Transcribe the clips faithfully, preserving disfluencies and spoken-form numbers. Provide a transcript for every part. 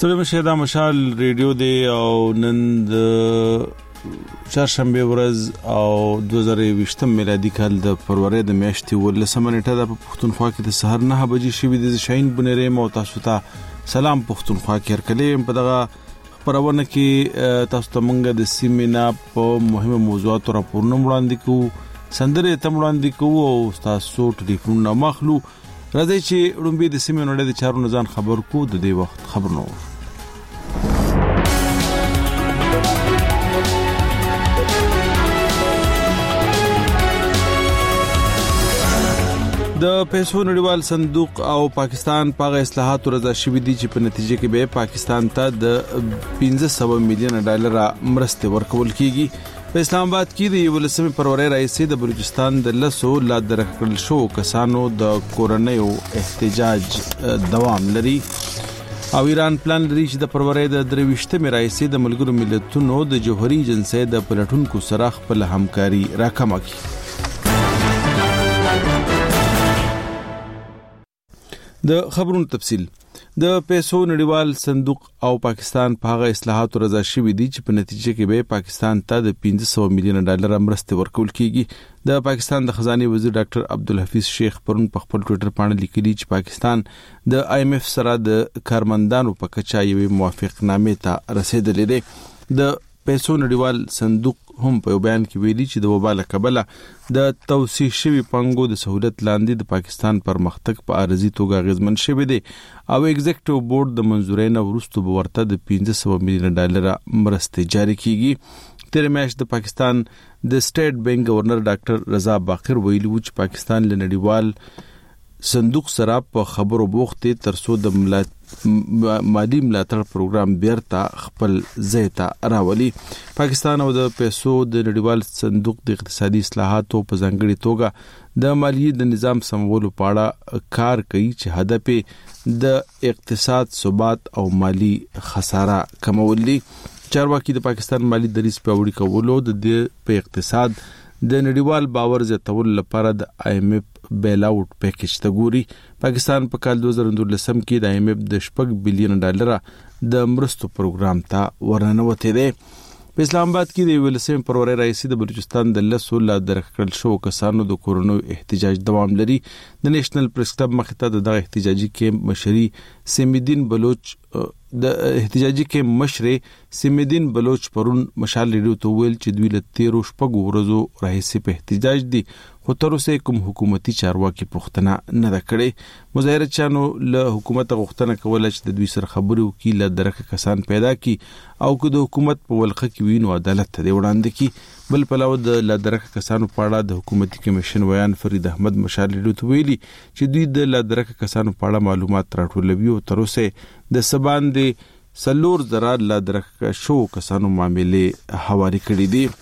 ستړي مشه دا مشال ریډیو دی او نن د چهارشنبه ورځ او دوه زره یوویشت میلادي کال د فروری د میاشتې ولسمه نیټه د پښتونخوا کې د سحر نه بجې شوې د شاهین بنيري مو تاسو ته سلام پښتونخوا کې هرکلې په دغه خبرونه کې تاسو ته مونږ د سیمینا په مهمه موضوعاتو راپورونه وړاندې کوو سندره ته وړاندې کوو او تاسو ټلیفون مخلو راځي چې رومبي د سیمې نړۍ د چارو نزان خبر کو د دې وخت خبرونه د پیسو نړیوال صندوق او پاکستان په اصلاحاتو رضا شوی دي چې په نتیجه کې به پاکستان ته د پنځه سوه میلیون ډالر مرسته ورکول کیږي. په اسلام آباد کې د ولسمې فروری رئیس د بلوچستان د لسو لا درکړل شو کسانو د کورنیو احتجاج دوام لري او ایران پلان لري چې د فروری د درويشتمې رئیس د ملګرو ملتونو د جوهري جنسي د پلټونکو سره خپل همکاري راکمه کړي. د خبرونو تفصيل د پیسو نړیوال صندوق او پاکستان په هغه اصلاحاتو رضا شوی دي چې په نتیجه کې به پاکستان ته د پنځه سوه میلیون ډالر مرسته ورکول کیږي. د پاکستان د خزانه وزیر ډاکټر عبدالحفیظ شیخ پرون په خپل ټوئیټر باندې لیکلي چې پاکستان د آی ایم ایف سره د کارمندانو په کچا یوې موافقتنامې ته رسیدلې ده. د پیسو نړیوال صندوق هم په بیان کې ویلي چې د وبا له کبله د توسيع شوی پنګو د سہولت لاندې د پاکستان پرمختګ په عارضي توګه غزمن شوی دی او ایگزیکټیو بورډ د منځورۍ نه وروسته به ورته د پنځه سوه میلیون ډالر مرسته جاری کیږي. تیر میاشت د پاکستان د سټیټ بانک گورنر ډاکټر رضا باقر ویلي و چې پاکستان له نړیوال صندوق سره په خبرو بوخته ترڅو د مالی ملاتړ پروګرام بیرته خپل ځای ته راولي. پاکستان او د پیسو د نړیوال صندوق د اقتصادي اصلاحاتو په ځانګړي توګه د مالیې د نظام سمولو په اړه کار کوي چې هدف د اقتصاد ثبات او مالی خساره کمول دي. چارواکي د پاکستان مالی دریځ پیاوړي کولو د دې په اقتصاد د نړیوال باور زیاتول لپاره د آی ایم ایف بیل اوټ پیکیج ته ګوري. پاکستان په کال دوه زره دولسم کې د آی ایم ایف د شپږ بلین ډالر د مرستو پروګرام ته ورننوته دی. په اسلام آباد کې د ولسمې فروری رئیس د بلوچستان د لسو لا درکړل شو کسانو د کورونو احتجاج دوام لري. د نېشنل پریس کلب مخته د دغه احتجاجي کې مشري سیمدین بلوچ د احتجاجي کې مشر سیمدین بلوچ پرون مشال ریډیو ته ویل چې دوی له تیرو شپږو ورځو راهیسې په احتجاج دي خو تر اوسه کوم حکومتي چارواکي پوښتنه نه ده کړې. مظاهرچیانو له حکومت غوښتنه کوله چې د دوی سره خبرې وکړي له درکه کسان پیدا کړي او که د حکومت په ولخه کې وینو عدالت ته وړاندې کړي. بل پلاو د لادرکه کسانو په اړه د حکومتي کمیشن ویان فرید احمد مشال ریډیو ته ویلي چې دوی د لادرکه کسانو په اړه معلومات راټولوي او تر اوسه د سباندې سلور زره لادرکه شو کسانو معاملې حواله کړې دي.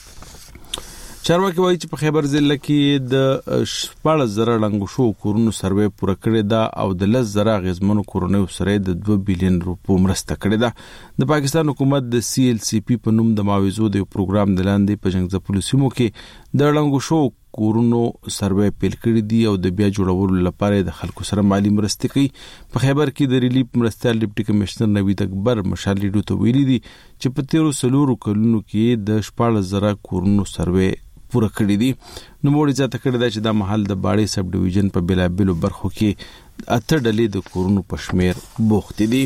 چارواکي وایي چې په خیبر ضلع کې د شپږ زره لنګو شو کورونو سروې پوره کړې ده او د لس زره غزمنو کورونو سره د دوه بلین روپو مرسته کړې ده. د پاکستان حکومت د سی ایل سی پی په نوم د معاوضو د پروګرام د لاندې په جنگ ځپلو سیمو کې د لنګو شو کورونو سروې پیل کړې دي او د بیا جوړولو لپاره د خلکو سره مالی مرسته کوي. په خیبر کې د ریلیف مرستيال ډیپټي کمشنر نوید اکبر مشال ریډیو ته ویلي دي چې په تیرو سلورو کلونو کې د شپږ زره کورونو سروې پوره کړی دي. نو موږ ځاته کړی دا چې د محل د باړې سب ډیویژن په بلابلو برخو کې اته ډلې د کورونو پښمیر بوخت دي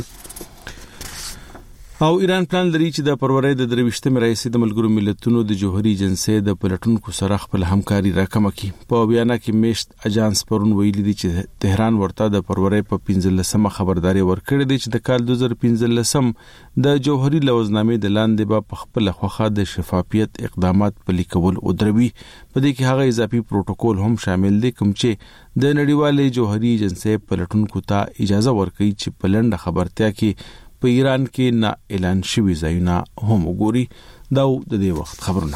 او ایران پلان لري چې د فروری د درويشتمې رئیس د ملګرو ملتونو د جوهري جنسي د پلټونکو سره خپل همکاري راکمه کړي. په بیان کې میشت اجانس پرون ویلي دي چې تهران ورته د فروری په پنځلسمه خبرداري ورکړې ده چې د کال دوه زره پنځلسم د جوهري لوزنامې د لاندې په خپل خوخه د شفافیت اقدامات پلي کول او دروي. په دې کې هغه اضافي پروتوکول هم شامل دي کوم چې د نړیوالې جوهري جنسي پلټونکو ته اجازه ورکړي چې په لنډه خبرتیا کې په ایران کې نه اعلان شوی ځایونه هم وګوري. دا د دې وخت خبرونه.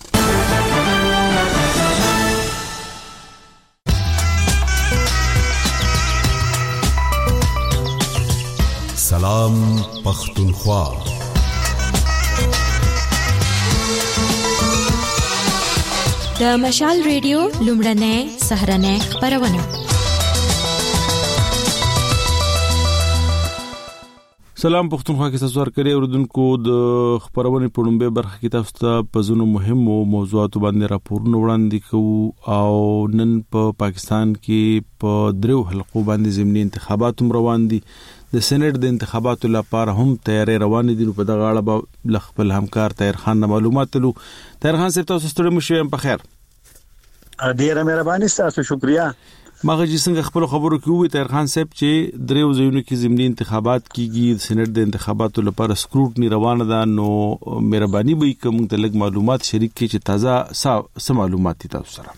سلام پختونخوا. د مشال ریډیو لومړنۍ سهرنۍ خبرونه. سلام پښتونخوا کې تاسو ورکړی اوردونکو د خبرونې په لومبه برخه کې تاسو ته په ځینو مهمو موضوعاتو باندې راپورونه وړاندې کوو او نن په پا پاکستان کې په درو حلقو باندې ضمني انتخابات هم روان دي. د سېنات د انتخاباتو لپاره هم تیاری روان دي. په دغه اړه به خپل همکار طاهر خان معلومات لرو. طاهر خان صاحب تاسو ستړي مو شئ په خیر. ډیره مهرباني تاسو شکریا. ماغه چې څنګه خپل خبرو کې وي طاهر خان صاحب چې درېو ځایونو کې ضمني انتخابات کیږي. سېنات د انتخاباتو لپاره سکروټنی روانه ده. نو مهرباني به کوم ته لږ معلومات شریک کړئ چې تازه سم معلومات تاسو سره.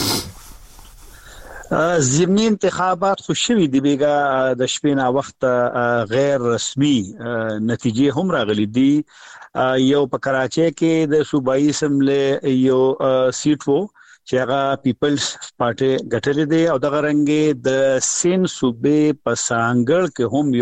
ضمني انتخابات خو شوي دي بیګه د شپې نه وخت غیر رسمي نتیجې هم راغلي دي. یو په کراچۍ کې د صوبایي اسمبلی یو سیټ وو چې هغه پیپلز پارټي ګټلې دي او دغه رنګ د سین صوبې په سانګړ کې هم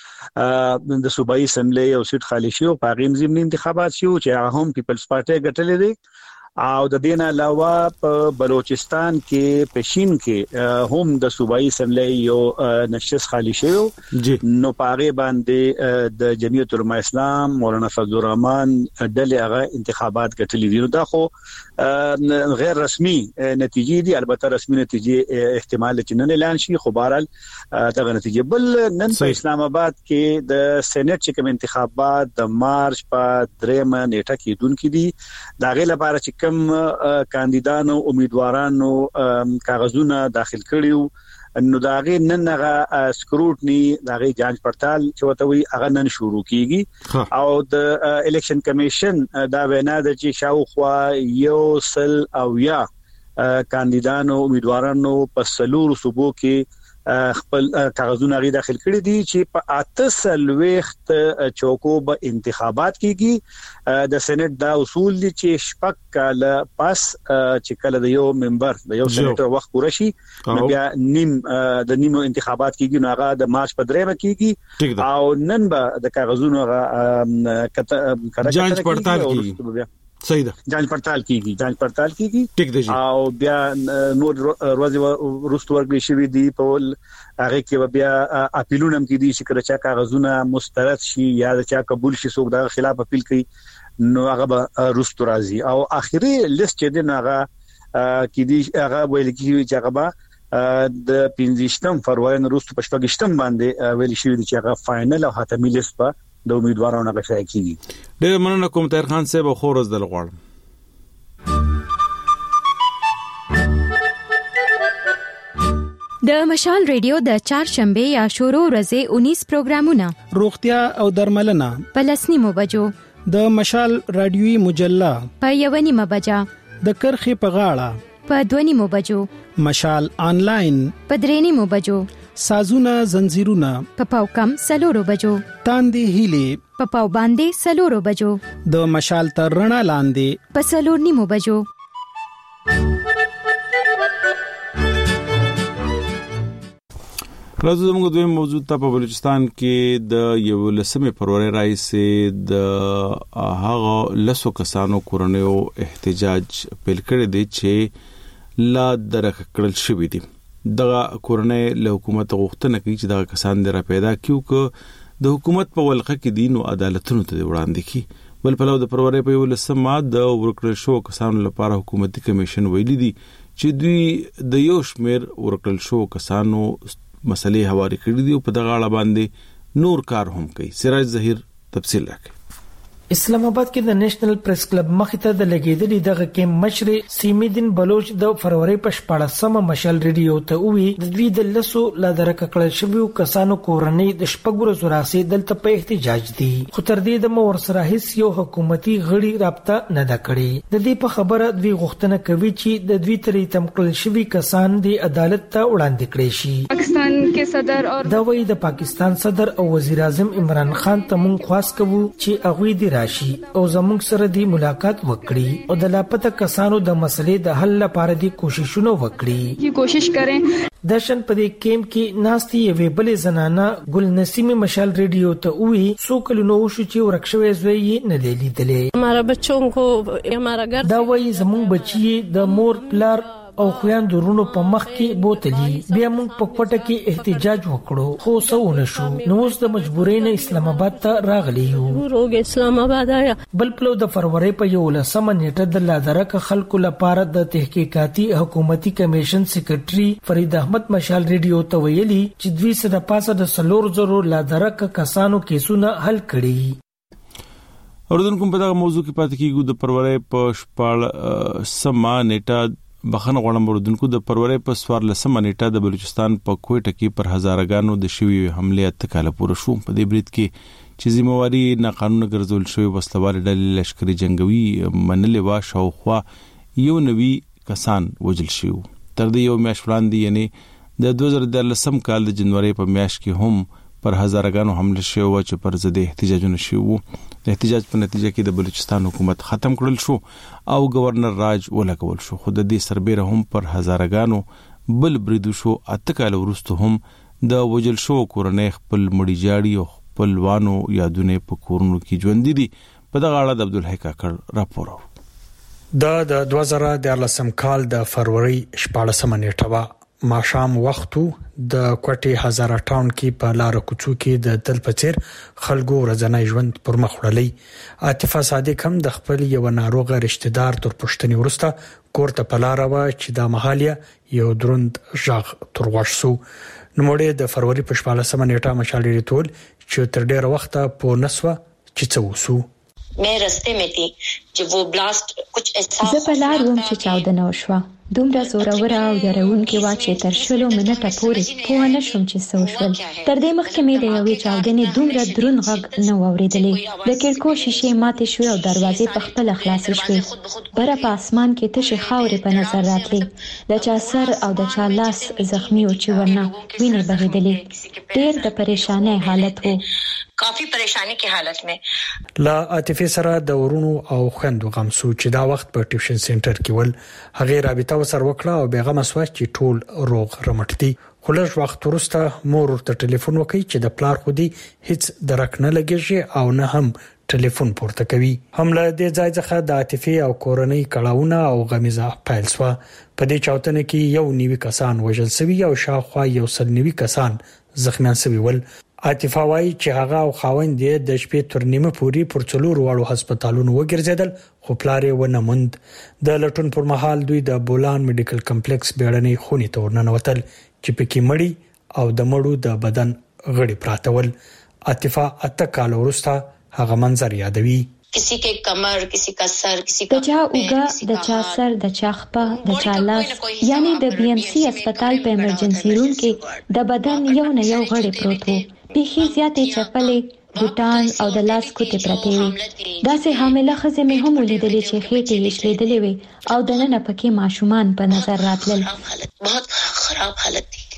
یو د صوبایي اسمبلی یو سیټ خالی شو. په غیم ضمني انتخابات شو چې هغه هم پیپلز پارټي ګټلې دي او د دې نه علاوه په بلوچستان کې پښین کې هم د صوبایي اسمبلی یو نشست خالی شو. نو پاره باندې د جمعیت العلماء اسلام مولانا فضل الرحمن ډلې هغه انتخابات ګټلې دي. نو دا خو غیر رسمي نتیجې دي. البته رسمي نتیجې احتمال چې نن اعلان شي خو بهرحال دغه نتیجې. بل نن په اسلام آباد کې د سېنات چې کوم انتخابات د مارچ په درېمه نیټه کې دونکو دي. دا غي لپاره چې کوم کاندیدانو امیدوارانو کاغذونه داخل کړیو نو داغه نن هغه سکروټنی داغه جانچ پړتال چې وته وي هغه نن شروع کیږي. او د الیکشن کمیشن دا وینا د چې شاوخوا یو سل او یا کاندیدانو امیدوارانو په سلور صوبو کې خپل کاغذونه غي داخل کړی دي چې په اتسل وخت چوکو به انتخابات کیږي. د سېنات دا اصول دي چې شپږ کاله پس چې کله د یو ممبر د یو سېناتر وخت پوره شي نو بیا نیم د نیمو انتخابات کیږي. نو هغه د مارچ په درېمه کیږي او نن به د کاغذونو هغه جانچ پړتال کیږي. صحیح ده. جانچ پړتال کیږي جانچ پړتال کیږي او بیا نور ورځ وروسته ورګړي شوی دی په هغه کې بیا اپیلونه هم کیدي چې کله چې کاغذونه مسترد شي یا چې قبول شي څوک د خلاف اپیل کوي نو هغه به وروسته راځي. او اخیری لیست چې دی هغه کیدي هغه ویل کیږي چې هغه به د پنځه فروری وروسته په شپږم باندې ویل شوی دی چې هغه فائنل او حتمی لیست په د امیدوارانو غوښتل کیږي. ډېر مننه کوم طاهر خان صاحب او خورز دل غواړم. د مشال ریډیو د چهارشنبه یا شروع ورځې انیس پروګرامونه روغتیا او درملنه په لسنیمو بجو د مشال رادیوي مجله په یونیمه بجا د کرخې په غاړه په دونیمو بجو مشال آنلاین په درېنیمو بجو سازونه زنجیرونه په پاو کم سلورو بجو تاندې هیلې په پاو باندې سلورو بجو د مشال تر رڼا لاندې په سلور نیمو بجو. راځو زموږ دویم موضوع ته. په بلوچستان کې د یو لسمه فروری راځي د هغه لسو کسانو کورنیو احتجاج پیل کړی دی چې لا درک کړل شوی دی. دغه کورنۍ له حکومت غوښتنه کوي چې دغه کسان د را پیدا کیو ک د حکومت په ولقه کې دین او عدالتونو ته وړاندې کی. بل په لور د فروری په یو لسمه د ورکړل شو کسانو لپاره حکومتي کمیشن ویلي دي چې دوی د یو شمیر ورکړل شو کسانو مسلې حواله کړې دي او په دغه اړه باندې نور کار هم کوي. سراج ظهیر تفصیل راکړي. اسلام آباد کې د نېشنل پریس کلب مخې ته د لګیدلې دغه کې مشر سیمې دین بلوچ د فروری په شپاړسمه مشال ریډیو ته وی د دې د لسو لا درک کړل شوی کسانو کورنۍ د شپږ ورځې راسي دلته په احتجاج دي. خو تر دې د مور سره هیڅ یو حکومتي غړي رابطه نه دا کړې. د دې په خبره دوی غوښتنه کوي چې د دوی ترې تم کړل شوی کسان د عدالت ته وړاندې کړي شي. پاکستان کې صدر او دا وی د پاکستان صدر او وزیر اعظم عمران خان ته مونږ خواست کوو چې هغه دې راشي او زموږ سره دی ملاقات وکړي او د لاپته کسانو د مسلې د حل لپاره دی کوششونه وکړي. یہ کوشش کریں. دشن په دې کیمپ کې ناستي یوې بلې زنانه ګل نسیم مشال ریډیو ته وی سو کلونو شو چې ورکشوي زوی نه لیدلې. हमारा बच्चों को हमारा घर دا وایي زموږ بچي د مور پلار او خويندو رونو په مخ کې بوتلی. بیا موږ په کوټه کې احتجاج وکړو خو څه ونه شو. نو اوس د مجبورۍ نه اسلام آباد ته راغلی یو. روغ اسلام آباد آیا بل پلو د فروری په یولسمه نیټه د لادرک خلکو لپاره د تحقیقاتي حکومتي کمیشن سیکریټري فرید احمد مشال ریډیو ته ویلي چې دوی سره پاسه د سلور زرو لادرک کسانو کیسونه حل کړي. اوردونکو په دغه موضوع کې پاتې کیږو. د فروری په شپږ سما نیټه بخنه غوړم اوردونکو د فروری په سوار لسمه نیټه د بلوچستان په کوټه کې پر هزارګانو د شوی حمله اتکاله پوره شو. په دې برید کې چې ذمہواری ناقانونه ګرځول شوی وسلوال ډلې لشکري جنگوي منلې وا شاوخوا یو نوي کسان وجل شو. تر دې یو میاشت وړاندې یعنی د دوه زره دولسم کال د جنوري په میاشت کې هم پر هزارګانو حمله شوی و چې پر ضد احتجاجونه شوی. د احتجاج په نتیجه کې د بلوچستان حکومت ختم کړل شو او گورنر راج ولګول شو. خو د دې سربېره هم پر هزارګانو بل بریدو شو. اتکاله ورستو هم د وجل شو کورنۍ خپل مړی جاړي او خپلوانو یادونه په کورونو کې ژوند دي. په دغه اړه د عبدالحی کاکړ راپور. دا د دوه زره دولسم کال د فروری شپږمه نیټه وا ماښام وختو د کوټې هزار ټاون کې په لار کوڅو کې د تل پچیر خلکو ورځنی ژوند پر مخ وړلې. عاطفه صادق هم د خپل یو ناروغه رشتہ دار تر پښتني ورسته کوړه په لار و چې د محالیا یو دروند ژغ ترغوښ سو. نو مړې د فروری په شپږمه نیټه مشالې ټول چې تر ډیره وخته په نسوه چې څه وسو. मैं रस्ते में थी जब वो ब्लास्ट कुछ ऐसा زه په لار وم چې چاودنه وشوه. دومره زوروره او یارونکې وا چې تر شلو منټه پورې پوه نه شوم چې څه وشول. تر دې مخکې مې د یوې چاودنې دومره دروند غږ نه و اورېدلی. د کړکو شیشې ماتې شوې او دروازې په خپله خلاصې شوې. بره په اسمان کې تشې خاورې په نظر راتلې. د چا سر او د چا لاس زخمی و چې ورنه وینې بهېدلې. ډېر د پریشانۍ حالت و. काफी परेशानी की हालत में لا عاطفه سره د ورونو او خويندو غم سو چې دا وخت په ټیوشن سنټر کې ول. هغه رابطه وسر وکړه او بیغه مسوا چې ټول روغ رمټ دي. خلش وخت ورسته مور ورته ټلیفون وکړي چې د پلار خو دي هیڅ درک نه لګیږي او نه هم ټلیفون پورته کوي. حمله د ځای څخه د عاطفه او کورنۍ کړهونه او غمیزه پایل سو. په دې چاوتنه کې یو نیوي کسان وژل شوی او شاوخوا یو سل نیوي کسان زخمیان شوی ول. عاطفه وايي چې هغه او خاوند یې د شپې تر نیمه پوري پر څلور واړو هسپتالونو وګرځیدل خو پلار یې ونه موند. د لټون پر مهال دوی د بولان میډیکل کمپلیکس بیړنۍ خونې ته ورننوتل چې پکې مړی او د مړو د بدن غړي پراته ول. عاطفه اته کال وروسته هغه منظر یادوي. किसी के कमर किसी का सर किसी का د چا اوګه د چا سر د چا خپه د چا لاس یعنی د بی ام سی هسپتال په ایمرجنسي روم کې د بدن یو نه یو غړي پروت وو. بيخي زیاتې چپلې بوتان او د لاس کوټې پرتې وي. داسې حامله ښځې مې هم ولیدلې چې خېټې یې شلېدلې وي او دننه پکې ماشومان په نظر راتلل. बहुत خراب حالت دي.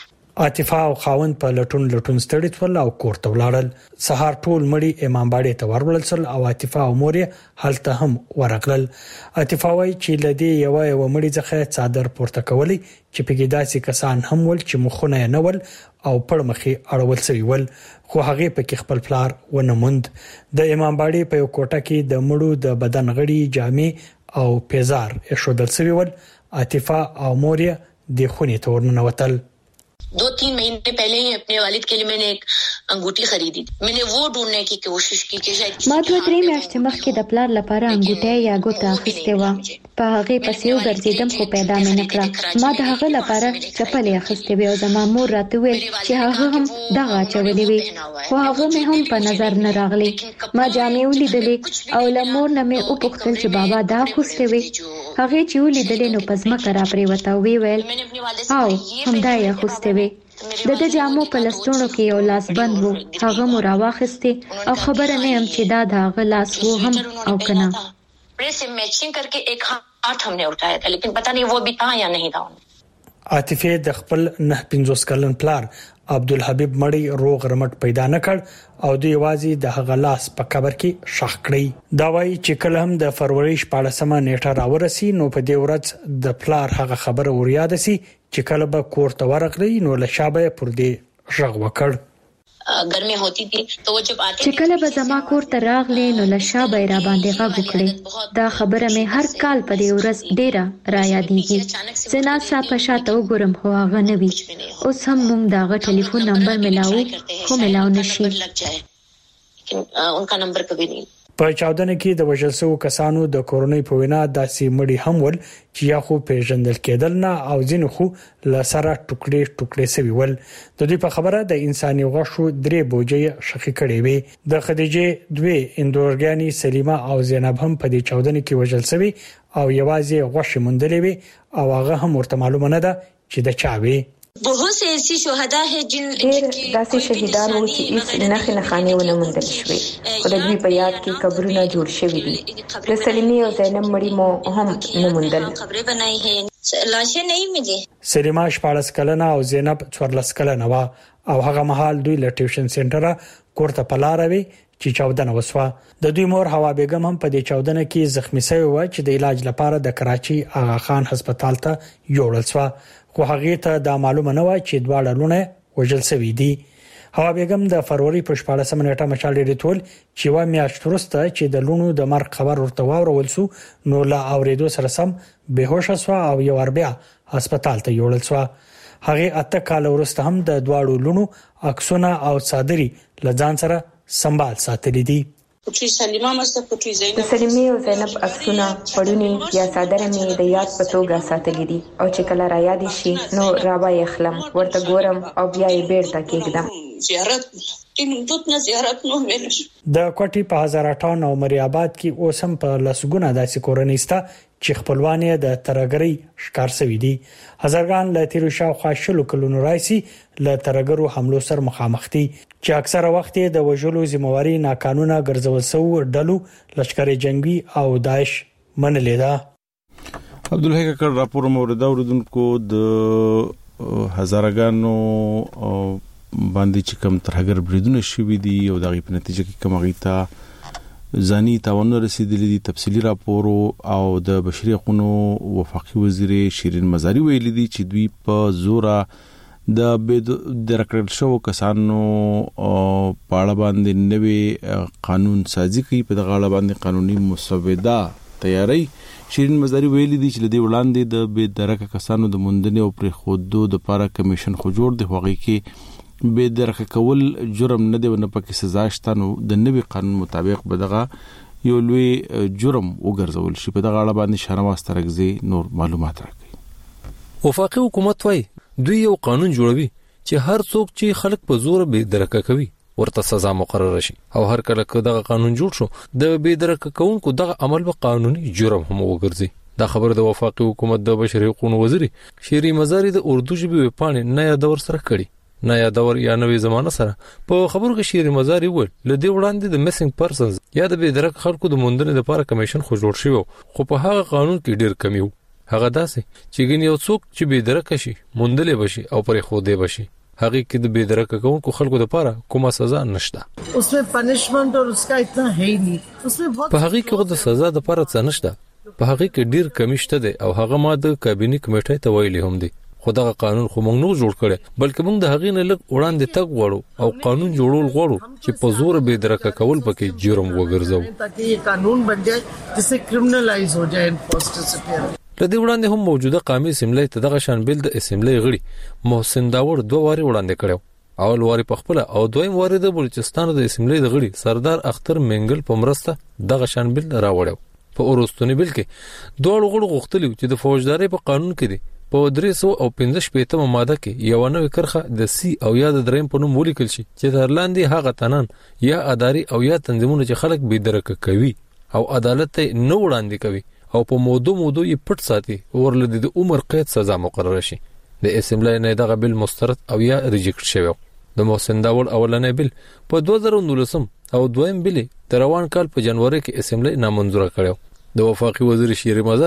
عاطفه او خاوند په لټون لټون ستړي تول او کوړه ولاړل. سهار ټول مړي امام باړې ته ورول سل او عاطفه او مور هلته هم ورغلل. عاطفه وايي چې لدی یو یو مړي ځخه څادر پورته کولی چې په داسې کسان هم ول چې مخونه نه ول او پړ مخې اړول سوي ول خو هغه په خپل پلار ونه موند. د امام باړې په یو کوټه کې د مړو د بدن غړي جامې او پیزار شودل سوي ول. عاطفه او مور د خونې ته ورننوتل. दो तीन महीने पहले ही अपने वालिद के लिए मैंने एक अंगूठी खरीदी थी. मैंने वो ढूंढने की कोशिश की कि शायद ما دوه درې میاشتې مخکې د پلار لپاره انګوټی یا ګوته اخیستې وه. په هغې پسې وګرځېدم خو پیدا مې نه کړه. ما د هغه لپاره چپلې اخیستې وې او زما مور راته وویل چې هغه هم دغه اچولې وې خو هغه مې هم په نظر نه راغلی. ما جامې ولیدلې او له مور نه مې وپوښتل چې بابا دا اخیستې وې. هغې چې ولیدلې نو په ځمکه راپرېوته او ویې ویل او همدا یې اخیستې وې. د د جامو په لستوڼو کې یو لاس بند وو. هغه مو راواخیستې او خبره نه یم چې دا د هغه لاس وو هم او که نه. से मैचिंग करके एक हाथ हमने उठाया था लेकिन पता नहीं वो भी था या नहीं था. عاطفه د خپل نه پنځوس کلن پلار عبدالحبیب مړی روغ رمټ پیدا نکړ او د یوازې د هغه لاس په قبر کې شخ کړی. دا وایي چې کله هم د فروری شپږمه نیټه راورسي نو په دې ورځ د پلار هغه خبره ور یاد سي چې کله به کور ته ورغلی نو له شابه پر دې ژغ وکړ. गर्मी होती थी तो वो जब आते چې کله به زما کور ته راغلی نو له شا به را باندې غږ وکړي. دا خبره مې هر کال په دې ورځ ډیره را یادېږي. زه ناسا په شاته وګورم خو هغه نه وي. اوس هم موږ د هغه ټلیفون نمبر ملاو خو ملاو نشي. उनका नंबर कभी नहीं. په چاودنه کې د وژل شوو کسانو د کورونی په وینا داسې مړي هم ول چې یا خو پیژندل کېدل نه او ځینې خو لسره ټوکړي ټوکړي سوي ول. د دې په خبره د انساني غوښو درې بوجي شخې کړي وي. د خدیجه دوی اندورګانی سلیمه او زینب هم په دې چاودنه کې وژل شوي او یوازې غوښه مندلې وي او هغه هم ورته معلومه نه ده چې د چا وي. बहुत से ऐसी شهدا है जिन ډېر داسې شهیدان وو چې هیڅ نښې نښانې ونه موندل شوې خو د دوی په یاد کې قبرونه جوړ شوي دي. د سلیمې او زینب مړي مو هم نه موندل. خبرې بنای هي لاشې نه ملي. سلیمه شپږ کلنه او زینب څوارلس کلنه و او هغه مهال دوی له ټیوشن سنټر کوړه پلاروي چې چاودنه وسوه. د دوی مور هوا بیگم هم په دې چاودنه کې زخمی شوی و چې د علاج لپاره د کراچي آغا خان هسپتال ته یوړل شو خو هغه ته دا معلومه نه و چې دواړه لونه وژل شوی دي. هوا بیگم د فروری په شپږمه نیټه مشال ډیټول چې و میاشت وروسته چې د لونو د مرګ خبر ورته واورول شو نو لا اوریدو سره سم بهوش شو او یو اربیا هسپتال ته یوړل شو. هغه اته کال وروسته هم د دواړو لونو عکسونه او صادري لځان سره سنبال ساتلې دي. پټي سلیمه مست پټي زینب د سلیمې او زینب عکسونه پړونی یا صادره مې د یاد په توګه ساتلې دي او چې کله را یاد شي نو راوای خلم ورته ګورم او بیا یې بیرته کېږدم. زیارت تینوت نه زیارت نو ویلش د کوټي په هزار اټاون او مریاباد کې اوسم په لسګونه داسې کورنيستا چې خپلوانې د ترګري شکار شوی دي. هزارګان له تیرو شاوخوا شلو کلونو راځي له ترګرو حملو سره مخامخ دي چې اکثره وخت د وژلو ذمہواری ناقانونه ګرځول شو ډلو لشکري جنگي او داعش منلې ده. عبدالحق کړه راپور مورد اوردونکو د هزارګانو باندې چې کم ترګر بریدونه شوي دي او دغه په نتیجه کې کوم غیتا ځاني تاوان رسیدلی دي. تفصیلی راپور او د بشري حقوقو وفاقي وزیر شیرین مزاری ویلي دي چې دوی په زوره د د رکړل شو کسانو په اړه باندې نوې قانون سازي کوي. په دغه اړه باندې قانوني مسوده تیاری. شیرین مزاری ویلي دي چې لدی وړاندې د بې درکه کسانو د مندنې او پر خودو د لپاره کمیشن خو جوړ دی. هغه کې بے درخه کول جرم نه دی ونه پکې سزا شته نو د نوي قانون مطابق بدغه یو لوی جرم وګرځول شي. په دغه اړه باندې شهنواز ترغزي نور معلومات راکړي. وفاقي حکومت وای دوی یو قانون جوړوي چې هر څوک چې خلک په زور بے درخه کوي ورته سزا مقرره شي او هر کله که دغه قانون جوړ شو د بے درخه کوونکو دغه عمل به قانوني جرم هم وګرځي. دا خبر د وفاقي حکومت د بشري حقوقو وزیر شیرین مزاری د اردو ژبې وپاڼې نه یادور سره کړي. نه یادور یا نوې زمانه سره په خبرو کې شیرین مزاری وویل لدی وړاندې د میسنګ پرسنز یا د بې درک خلکو د موندنې لپاره کمیشن خو جوړ شوی خو په هغه قانون کې ډیر کمی وو. هغه داسې چې ګین یو څوک چې بې درک شي موندلې بشي او پرې خو دې بشي هغه کې د بې درک کوونکو خلکو لپاره کومه سزا نشته. उसमें पनिशमेंट और उसका इतना है ही नहीं. उसमें बहुत په هغه کې د سزا لپاره څه نشته. په هغه کې ډیر کمی شته دی او هغه ما د کابینه کمیټې ته ویلي هم دي. خدغه قانون خو موږ نه جوړ کړي بلکې موږ د هغې نه لږ وړاندې تګ غواړو او قانون جوړول غواړو چې په زور به درکه کول پکې جرم وګرځو تاکي یہ قانون بن جائے جسے کرمنلائز ہو جائے انفورسمنٹ سے. لدی وړاندې هم موجوده قومي اسمبلی ته دغه شان بل د اسمبلی غړي محسن داور دوه واري وړاندې کړو. اول واري په خپل او دویم واري د بلوچستان د اسمبلی د غړي سردار اختر منګل په مرسته دغه شان بل راوړو. په اورستونی بل کې دوه غړو غوښتل چې د فوجداري په قانون کې دي په درې سوه او پنځه شپېتمه ماده کې یو نوې کرخه د سی او یا د دریم په نوم ولیکل شي چې د لاندې هغه تنان یا اداري او یا تنظیمونه چې خلک بې درکه کوي او عدالت ته نه وړاندې کوي او په مودو مودو یې پټ ساتي ورلدي د عمر قید سزا مقرره شي. د اسمبلی نه دغه بل مسترد او یا ریجیکټ شوی. د محسن داور اولنې بل په دوه زره نولسم او دویم بل د روان کال په جنوري کې اسمبلی نامنظور کړو. د وفاقي وزیر شیرین مزاری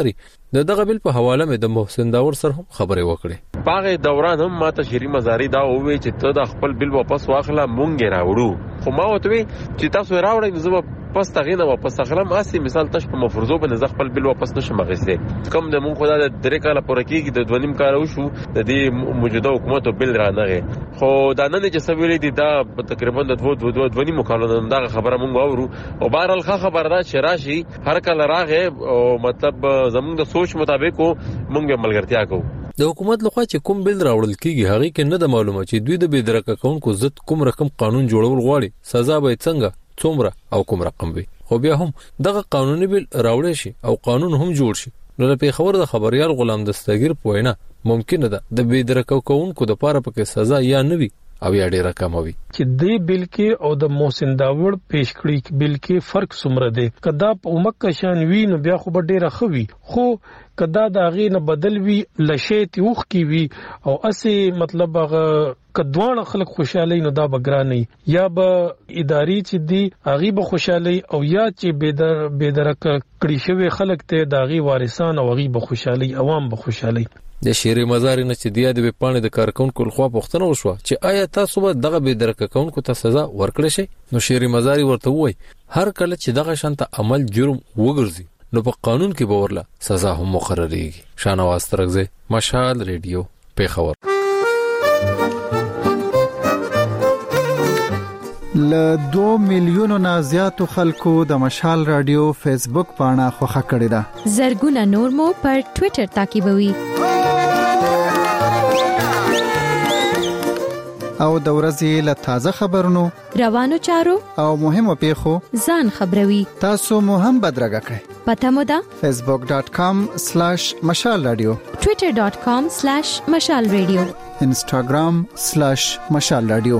د دغه بل په حواله مې د محسن داور سره هم خبرې وکړې. باغ دوران هم ماته شری مزاری دا وې چې ته د خپل بل واپس واخله مونږ راوړو، خو ما وته چې تاسو راوړئ نو زه پس تغینه واپس اخلم. اسی مثال تاسو په مفروضو باندې خپل بل واپس نشم غوښته. کوم د مونږ خدای د درې کاله پورې کېږي د دونیم کال وشو د دې موجوده حکومت بل را نغه، خو دا نه چې سویلې دي دا تقریبا د دوه دوه دونیم کالو دا خبره مونږ اورو. او بهرال خبر دا چې راشي هر کله راغې او مطلب زمونږ د سوچ مطابق مونږ ملګرتیا کوو. د حکومت لخوا چې کوم بل راوړل کیږي هغه کې نه د معلومه چې دوی د بېدرکه کونکو ضد کوم رقم قانون جوړول غواړي، سزا به څنګه، څومره او کوم رقم وي. خو بیا هم دغه قانوني بل راوړل شي او قانون هم جوړ شي نو د پیښور د خبريال غلام دستگیر پوینه ممکن ده د بېدرکه کونکو د پاره پکې سزا یا نه وي او یا ډیره کم وي. چې دې بل کې او د محسن داور پیش کړی بل کې فرق څومره دی؟ کدا په مکه شان وی نو بیا خو به ډیره خوي، خو کدا د غې نه بدل وی لشیت وخ کی وی او اسی مطلب هغه کدوان خلک خوشاله نو دا بګرانی یا به اداري چې دی هغه به خوشاله او یا چې بيدر بيدرک کړي شوی خلک ته د غې وارثان او هغه به خوشاله، عوام به خوشاله. د شری مزار نه چې د یاد به پانه د کارکونکو خو پوښتنه وشو چې آیا تاسو به دغه بېدرکه کونکو ته سزا ورکړئ شي؟ نو شری مزاری ورته وای هر کله چې دغه شانته عمل جرم وګرځي نو په قانون کې به ورله سزا هم مقرریږي. شانواز ترغزه، مشال ریډیو، پیښور. ل دوه میلیونو نه زیاتو خلکو د مشال رادیو فیسبوک پاڼه خوښه کړې ده. زرګونه نور مو پر ټوئیټر تعقیبوي. او د ورځې له تازه خبرونو، روانو چارو او مهمو پیښو ځان خبروي. تاسو مو هم بدرګه کړئ. پته مو ده facebook dot com slash mashal radio، twitter dot com slash mashal radio، instagram slash mashal radio.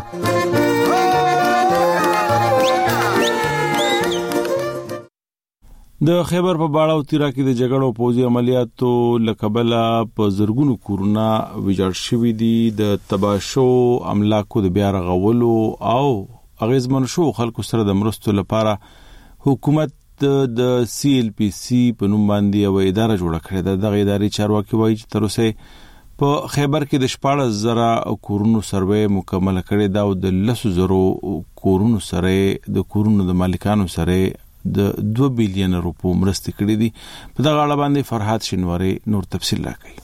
د خیبر په باړه او تیرا کې د جګړو پوځي عملیاتو لکبله په زرګونو کورونه ویجاړ شوي دي. د تباشو املاکو د بیا رغولو او اغیزمن شو خلکو سره د مرستو لپاره حکومت د سی ایل پی سی په نوم باندې یو اداره جوړه کړې ده. دغه ادارې چارواکي وایي چې تر اوسه په خیبر کې د شپاړس زره کورونو سروې مکمل کړي دا او د لسو زرو کورونو سره د کورونو د مالکانو سره د دوه بیلیون روپو مرستې کړې دي. په دغه اړه باندې فرحات شینواری نور تفصیل راکړي.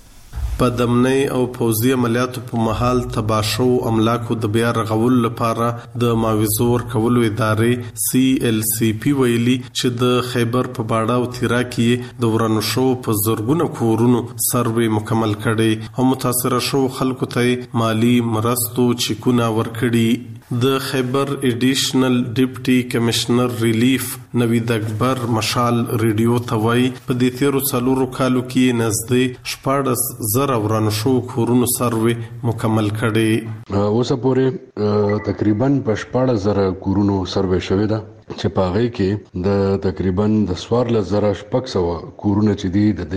په دمنۍ او پوځي عملیاتو په محل تباشو املاکو د بیا رغول لپاره د معاوضو ورکولو ادارې سی ایل سی پی ویلي چې د خیبر په باړه او تیرا کې د ورانو شو په زرګونو کورونو سروې مکمل کړي او متاثر شو خلکو ته مالی مرستو چکونه ورکړي. د خیبر ایډیشنل ډیپټي کمشنر ریلیف نوید اکبر مشال ریډیو توای په دې تیرو څلورو کالو کې نزدې شپاړس زره ورانو شو کورونو سروې مکمل کړي. اوسه پورې تقریبا په شپاړس زره کورونو سروې شوې ده چې پاغې کې د تقریبا د سوارل زره شپږ سو کورونه چې دي د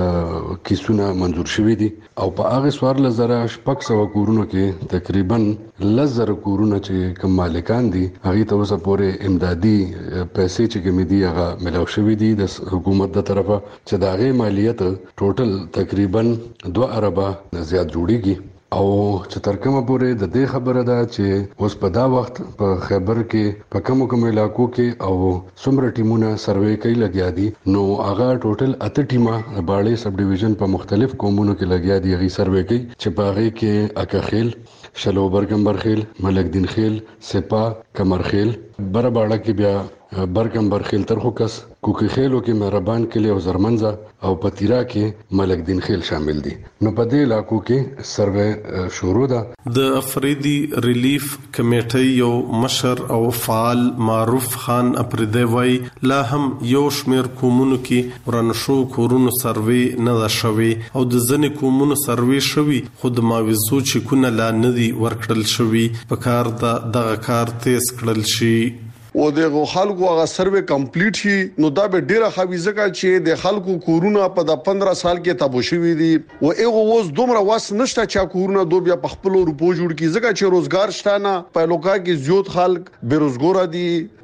دې کیسونه منظور شوې دي او په هغه سوارل زره شپږ سو کورونو کې تقریبا لزر کورونه چې کوم مالکان دي هغه ته اوسه پورې امدادي پیسې چې کوم دي هغه ملو شوې دي د حکومت د طرفه چې دا غي مالیت ټوټل تقریبا دوه اربه زیات جوړیږي. او چې تر کومه پورې د دې خبره ده چې اوس په دا وخت په خیبر کې په کومو کومو علاقو کې او څومره ټیمونه سروې کوي لګیا دي نو هغه ټوټل اته ټیمه باړې سب ډیویژن په مختلف قومونو کې لګیا دي هغه سروې کوي چې په هغه کې اکخیل، شلو برګمبرخیل، ملک دین خیل، سپا، کمرخیل، برباړه کې بیا برګمبرخیل تر خوکس، کوکی خیلو کې مهربان کلی او زرمنځه او پتیرا کې ملک دین خیل شامل دي. نو په دې علاقو کې سروې شروع ده. د افریدي ریلیف کمیټې یو مشر او فعال معروف خان اپریدی وای لا هم یو شمیر کومونو کې ورنشو کورونو سروې نه ده شوی او د ځنې کومونو سروې شوی خود ماویزو چې کونه لا ندي ورکړل شوی په کار د دغه کار تیز کړل شي. او د خلکو هغه سروې کمپلیټ شي نو دا به ډیره خوي ځکه چې د خلکو کورونه په د پندرہ سال کې تبو شوي دي او ایغه اوس دومره واس نشته چې کورونه دو بیا په خپل روپو جوړ کی ځکه چې روزګار شته نه په لوکا کې زیات خلک بیروزګار دي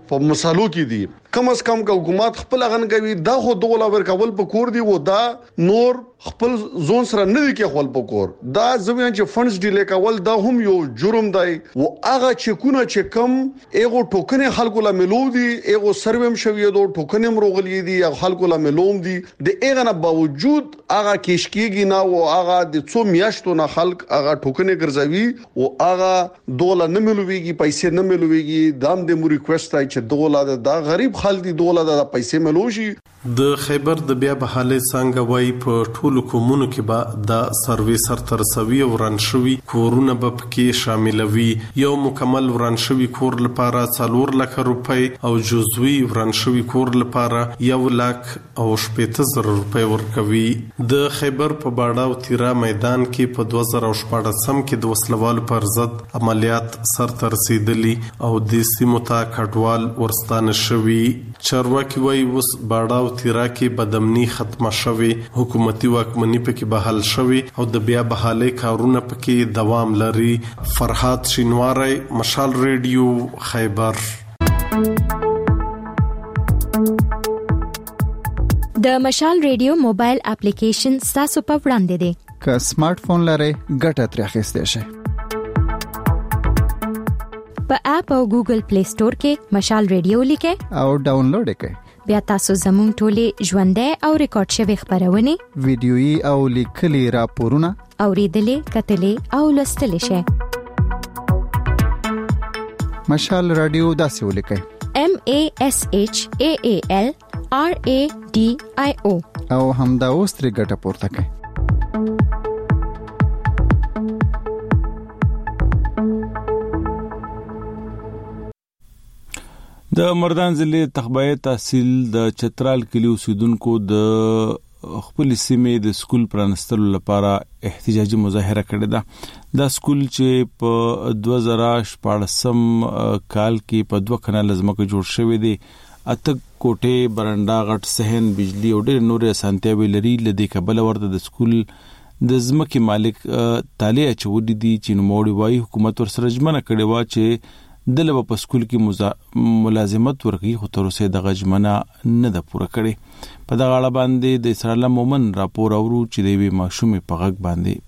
په مسالو کې دي کم از کم که حکومت خپل غن کوي دا خو دوله ورکول په کور دی و دا نور خپل زون سره نه دی کې خپل په کور دا زموږ چې فندز ډیلی کول دا هم یو جرم دی او هغه چې کونه چې کم ایغو ټوکنې خلکو لا ملو دي ایغو سرویم شوی دو ټوکنې مروغلی دي او خلکو لا ملوم دي د ایغه نه باوجود هغه کیشکیږي نه او هغه د څو میاشتو نه خلک هغه ټوکنې ګرځوي او هغه دوله نه ملويږي پیسې نه ملويږي دام د مو ریکوست چې دوله دا غریب خلک دي دوله د پیسې ملوشي د خیبر د بیا بحالې څنګه وای په ټولو کومونو کې به د سروي سر تر سوي وران شوی کورونه به پکې شاملوي یو مکمل وران شوی کور لپاره څلور لک روپۍ او جزوي وران شوی کور لپاره یو لک او شپږ زره روپۍ ورکوي د خیبر په باډا او تیرا میدان کې په دوه زره شپږ سم کې د وسلوالو پر ضد عملیات سر تر رسیدلی او د سیمو ته کډوال ورستانه شوی چارواکي وای وس باډا تیرا کې بدامنی ختمه شوی حکومتي واکمنۍ پکې بحال شوی او د بیا بحالې کارونه پکې دوام لري فرحات شینواری مشال ریډیو خیبر د مشال ریډیو موبایل اپلیکیشن تاسو په وړاندې دی که سمارټ فون لرئ ګټه ترې اخیستئ شئ په اپ او ګوګل پلی سٹور کې مشال ریډیو لیکئ او ډاونلوډ کړئ بیا تاسو زموږ ټولې ژوندۍ او ریکارډ شوی خبرونه ویډیويي او لیکلي راپورونه اوریدلې کتلې او لوستلې شئ مشال رادیو داسې ولیکئ M A S H A A L R A D I O او همدا اوس ترې ګټه پورته کړئ د مردان ضلع تخبایه تحصیل د چترال کلی اوسیدونکو د خپل سیمې د سکول پرانستلو لپاره احتجاجي مظاهره کړې ده د سکول چې په دوه زره شپږم کال کې په دوه کنال ځمکه جوړ شوی دی اته کوټه برنډا غټ صحن بجلی او ډېر نور اسانتیاوي لري لدې کبل ورته د سکول د ځمکې مالک تالیه چولې دي چې نوموړي وايي حکومت ورسره ژمنه کړې و چې دلته په سکول کې ملازمت ورکړي خو تر اوسه د غجمنه نه د پوره کړي په دغه اړه باندې د اسرائیل مومن راپور اورو چې د وی ماشومې په غږ باندې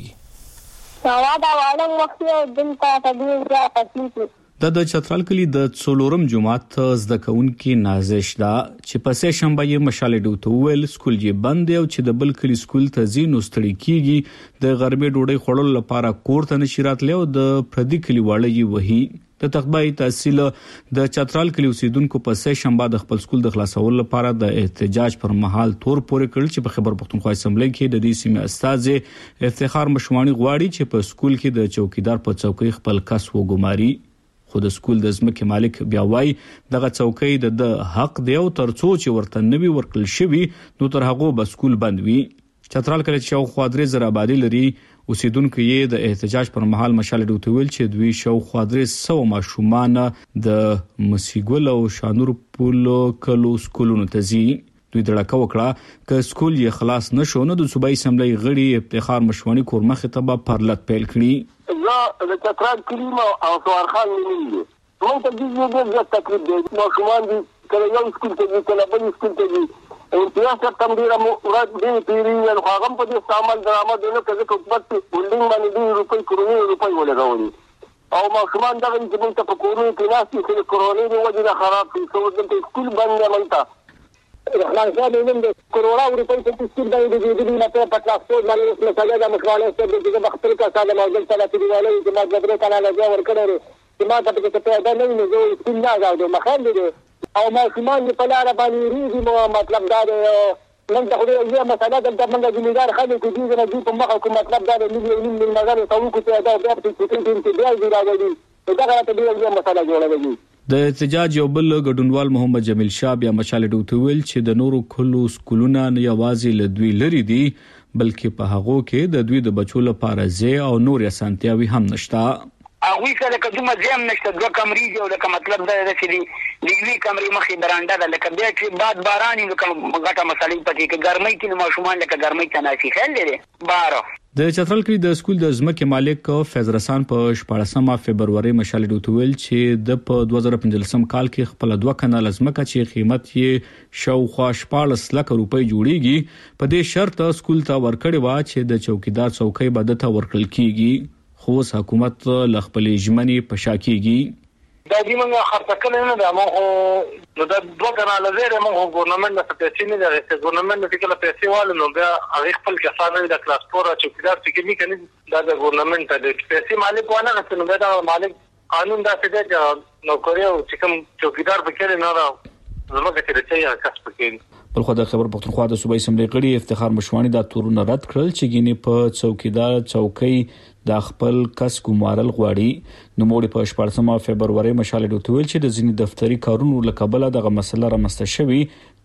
پیلېږي سوادا والم وختي دلته تدویر راځي د د چترال کلی د څلورم جماعت زده کوونکي نازش دا چې په سه شنبه یې مشال ډوته ویل سکول یې بند دی او چې د بل کلی سکول ته ځینو ستړي کیږي د غربي ډوډۍ خورلو لپاره کور ته نشرات لیو د پردي کلی واړی وਹੀ د تخبای تحصیل د چترال کلی اوسیدونکو په سه شنبه د خپل سکول د خلاصولو لپاره د احتجاج پر مهال تور پورې کړل چې په خبر پښتونخوا اسمبلی کې د دې سیمې استاد افتخار مشوانی غواړي چې په سکول کې د چوکیدار په څوکۍ خپل کس وګماري خو د سکول د ځمکې مالک بیا وایي دغه څوکۍ د حق دی او ترڅو چې ورته نوي ورکړل شوی نو تر هغه به سکول بند وي چترال کلی شاوخوا درې زره آبادي لري اوسیدونکو یې د احتجاج پر مهال مشال ډوته ویل چې دوی شاوخوا درې سو ماشومان د مسیګل او شانور پول کلو سکولونو ته ځي دوی دړه وکړه ک سکول یې خلاص نشو نو د صوبایي اسمبلی غړي افتخار مشوانی کور مخه ته پرلط پیل کړي زه د چترال کلمه او سوار خان ملي نو ته دې دې تقریبا د ماشومان دي کله یو سکول ته کله بل سکول ته امتیاز تم ډیره مراد دې پیری نو هغه په دې استعمال درامه دونه کله حکومت ولډینګ باندې دې روپۍ کرونی روپۍ ولګولي او ماشومان دغه چې موږ ته په کورونو کې ناسي چې کورونی د وجه خراب شي څو د سکول باندې ملتا رحمان صاحب نن د کرونا روپۍ په سکول باندې دې دې نه په پټلاسپورت باندې مسله د مخاله سره د مختلف کسانو موجود سره په دیواله کې ما د درې کاله لا ورکړل چې ما ته په ته دا نه نه زه سکول نه غواړم مخاله دې او ماشومان په لاره باندې ریږي نو مطلب دا دی نن ته خو یو مسله د موږ د ځمیدار خلکو دې نه دي په مخه کوم مطلب دا دی نیم نیم نظر تاسو ته دا بیا په څه کې دې بیا دی راغلی دا غواړم ته یو مسله جوړوي د احتجاج یو بل ګډونوال محمد جمیل شاه بیا مشال ډوته ویل چې د نورو کلو سکولونه نه یوازې لدوی لري دي بلکې په هغه کې د دوی د بچو لپاره ځای او نور اسانتیاوي هم نشته هغه کله کومه زم نشته دوه کمرې دی او لکه مطلب دا چې دی لګوي کمرې مخې برانډه ده لکه بیا چې باد باران نو کوم غټه مسالې پکې کې ګرمۍ کې ماشومان لکه ګرمۍ تناسي خل لري بار د چترال کې د سکول د ځمکې مالک فیض رسان په شپږمه فبرवरी مشال ډوتویل چې د په دوه زره پنځلسم کال کې خپل دوه کنال ځمکه چې قیمت یې شاوخوا شپږ لک روپۍ جوړیږي په دې شرط سکول ته ورکړی و چې د چوکیدار څوکۍ باندې ته ورکړل کیږي خو حکومت ل خپل ژمنې په شاکیږي دا دې موږ خرڅ کړل نه دا موږ نو دا دوه کناله زیره موږ ګورنمنت نه پیسې نه لري ګورنمنت نه کله پیسې والو نو بیا هغه خپل کسانو د کلاس فور چوکیدار چې کې کني دا د ګورنمنت د پیسې مالک ونه نه نو دا مالک قانون دا څه دی چې نو کوي چې کوم چوکیدار پکې نه را زموږ چې چې کس پکې بل خو د خبر پښتونخوا د صوبایي اسمبلی غړي افتخار مشوانی دا تورونه رد کړل چې ګینه په چوکیدار چوکۍ د خپل کس کومارل غواړي نو موږ په شپږمه فبرवरी مشال ډوتویل چې د ځینې دفتری کارونو لکبله دغه مسله را مستشوي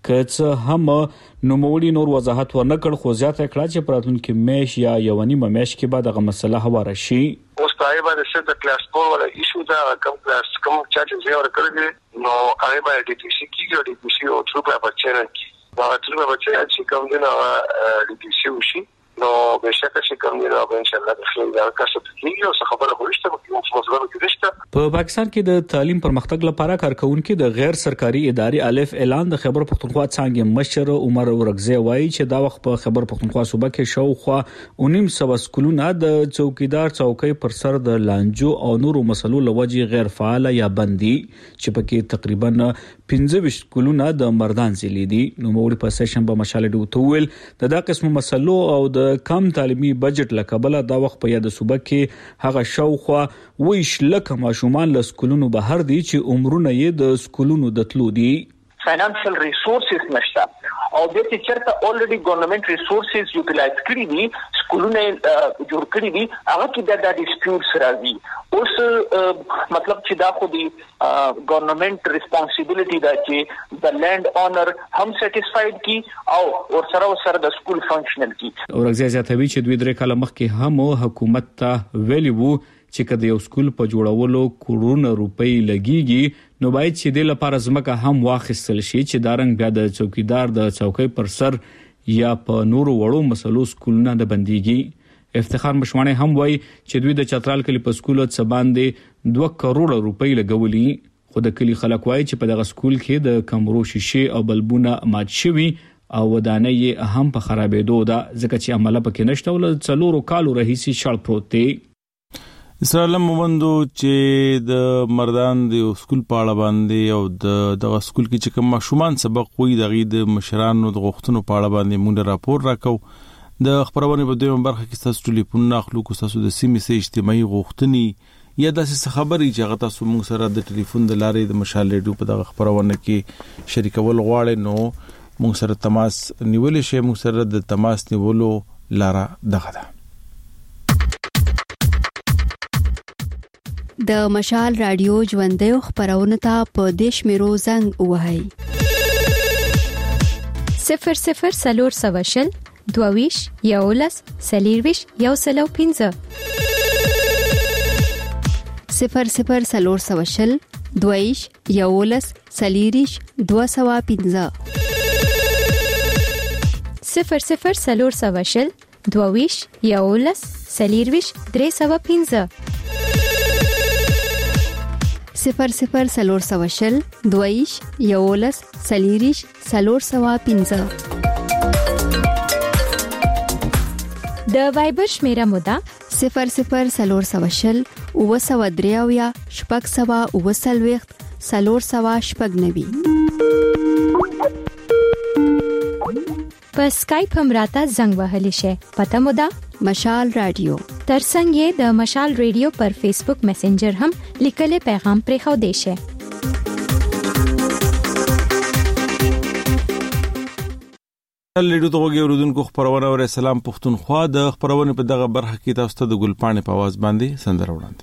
کڅ هم نو موږ نور وضاحت ورنکړ خو زیاته کړه چې پراتونکو میش یا یونی ممیش کې بعد دغه مسله هواره شي اوس پای باندې څه د کلاس فور ولا ایشو دا کم کلاس کوم چارج زیات ورکړي نو هغه باندې ډي پی سی کیږي ډي پی سی او ټرو په چینل کې دا ټرو په چینل چې کوم دی نو ډي پی سی وشي نو به شکه چې کوم دی نو ان شاء الله د خپل دا کار څه کیږي او خبره خوشته په کوم څه کې په پاکستان کې د تعلیم پرمختګ لپاره کارکونکو د غیر سرکاري ادارې الف اعلان د خبر پښتونخوا څنګه مشر عمر ورغزی وایي چې دا وخت په خبر پښتونخوا صوبه کې شاوخوا اونیم سو سکولونه د چوکیدار چوکۍ پر سر د لانجو او نورو مسلو لوجې غیر فعال یا بندي چې پکې تقریبا پنځه سکولونه د مردان ضلع دي نو موږ په سیشن په مشال ډوتویل د دا قسم مسلو او د کم تعلیمي بجټ لکبله دا وخت په یاد صوبه کې هغه شاوخوا ویش لکه ماشومان له سکولونو بهر دي چې عمرونه یې د سکولونو د تلو دي فاینانشل ریسورسز نشته او د دې چرته الریډي ګورنمنت ریسورسز یوټیلایز کړی دي سکولونه جوړ کړی دي هغه کې د ډیسپیوټس راځي اوس مطلب چې دا خو دی ګورنمنت ریسپانسیبিলিټي دا چې د لینډ اونر هم سټیسفاید کی او ورسره ورسره د سکول فنکشنل کی اورغزي زیاتوي چې دوی درې کاله مخکې هم حکومت ته ویلی وو چې کله یو سکول په جوړولو کروڑونه روپۍ لګيږي نو باید چې د لپاره ځمکه هم واخیستل شي چې دارنګ بیا د چوکیدار د چوکۍ پر سر یا په نورو وړو مسلو سکولونه د بنديږي افتخار مشوانی هم وایي چې دوی د چترال کلی په سکول څخه باندې دوه کروڑه روپۍ لګولې خو د کلی خلک وایي چې په دغه سکول کې د کمرو شیشه او بلبونه مات شوي او ودانه یې هم په خرابېدو ده ځکه چې عمله پکې نشته ول څلورو کالو رئیسي شړ پروت دی اسرائیل مومندو چې د مردان د سکول په اړه باندې او د دغه سکول کې چې کوم ماشومان سبق وي د غي د مشرانو د غوښتنو په اړه باندې مونږ راپور راکو د خبرونه په دویمه برخه کې تاسو ټلیفون ناخلو کو تاسو د سیمې سه اجتماعي غوښتنې یا داسې خبرې چې هغه تاسو موږ سره د ټلیفون د لارې د مشال ریډیو په دغه خبرونه کې شریکول غواړئ نو موږ سره تماس نیول شي موږ سره د تماس نیولو لاره دغه ده د مشال رادیو ژوندې خبرونه ته په دیش میرو زنګ وهاي صفر صفر سلور سواشل دوویش یولس سلیرویش یو سلو پینځه صفر صفر سلور سواشل دوویش یولس سلیریش دو سوا پینځه صفر صفر سلور سواشل دوویش یولس سلیرویش درې سوا پینځه صفر صفر سلور سوا شل دویش یولس سلیریش سلور سوا پینځه د وایبر شمیره مودا صفر صفر سلور سوا شل او سوا دریاویا شپږ سوا او سلويخت سلور سوا شپږ نوي په اسکایپ هم راته زنګ وهلی شي پته مودا مشال رادیو ترڅنګ یې د مشال رادیو پر فیسبوک میسنجر هم لیکل پیغام پرې خو دی شي لیډو ته وګورئ ورودونکو خبرونه او سلام پښتونخوا د خبرونه په دغه برخه کې تاسو ته د ګلپانې په आवाज باندې سندره وړاندې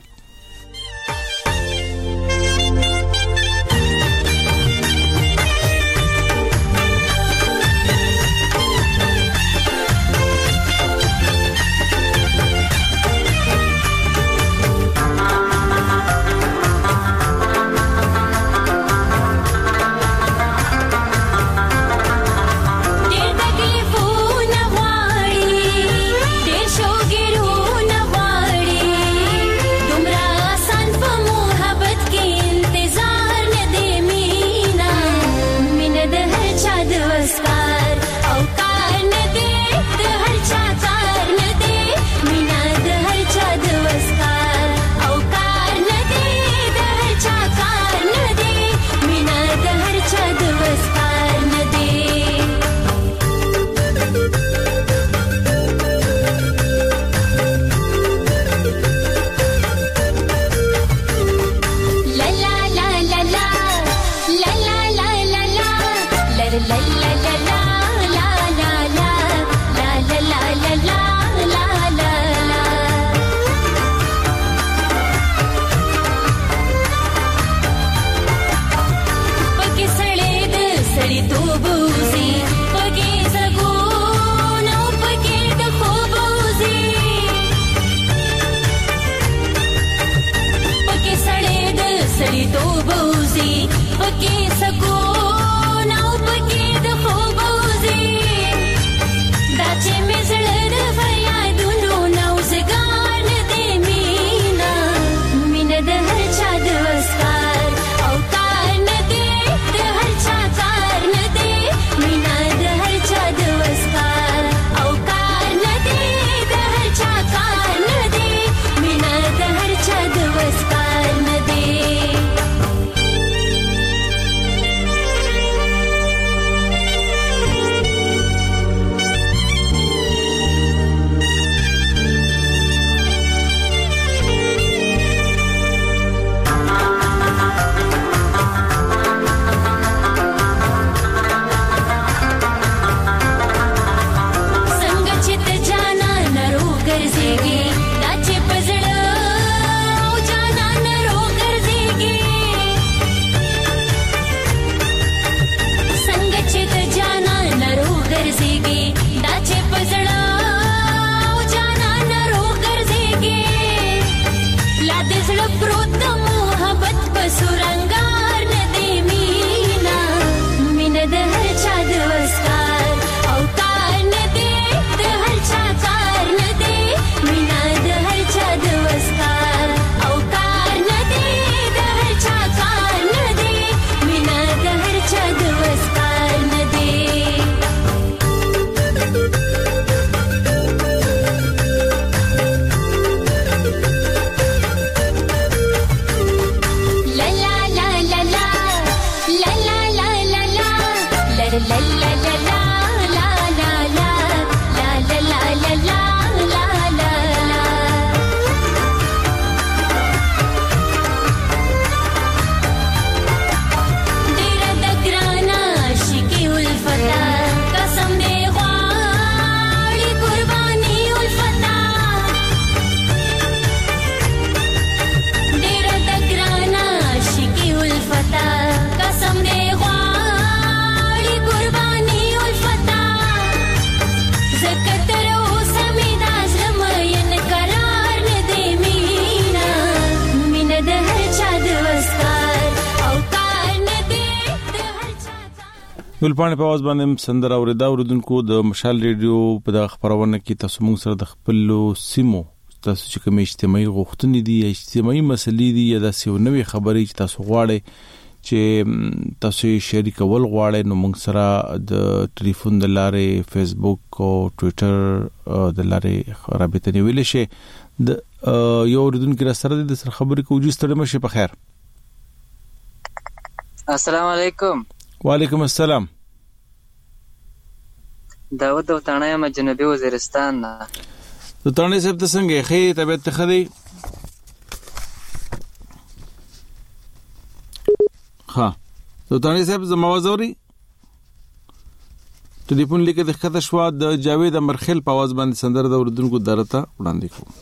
ګلپاڼه په आवाज باندې سندر اوریدا اوردونکو د مشال ریډیو په د خبرونه کې تاسو موږ سره د خپل سیمو تاسو چې کوم اجتماعي غوښتنې دي اجتماعي مسلې دي یا د سیو نوې خبرې چې تاسو غواړئ چې تاسو شریک ول غواړئ نو موږ سره د ټلیفون د لارې فیسبوک او ټوئیټر د لارې رابطه نیول شي د یو اوردونکو سره د سر خبرې کوجو ستړي مشه په خیر. السلام علیکم. وعلیکم السلام. داود دوتانه یم جنوبي وزیرستان نه. دوتانه صاحب ته څنګه خې طبيعت ته خدي؟ ها دوتانه صاحب زموازوري ټلیفون لیکه د خطه شو د جاوید امرخیل په आवाज باندې سندر د اردوونکو درته وړاندې کوم.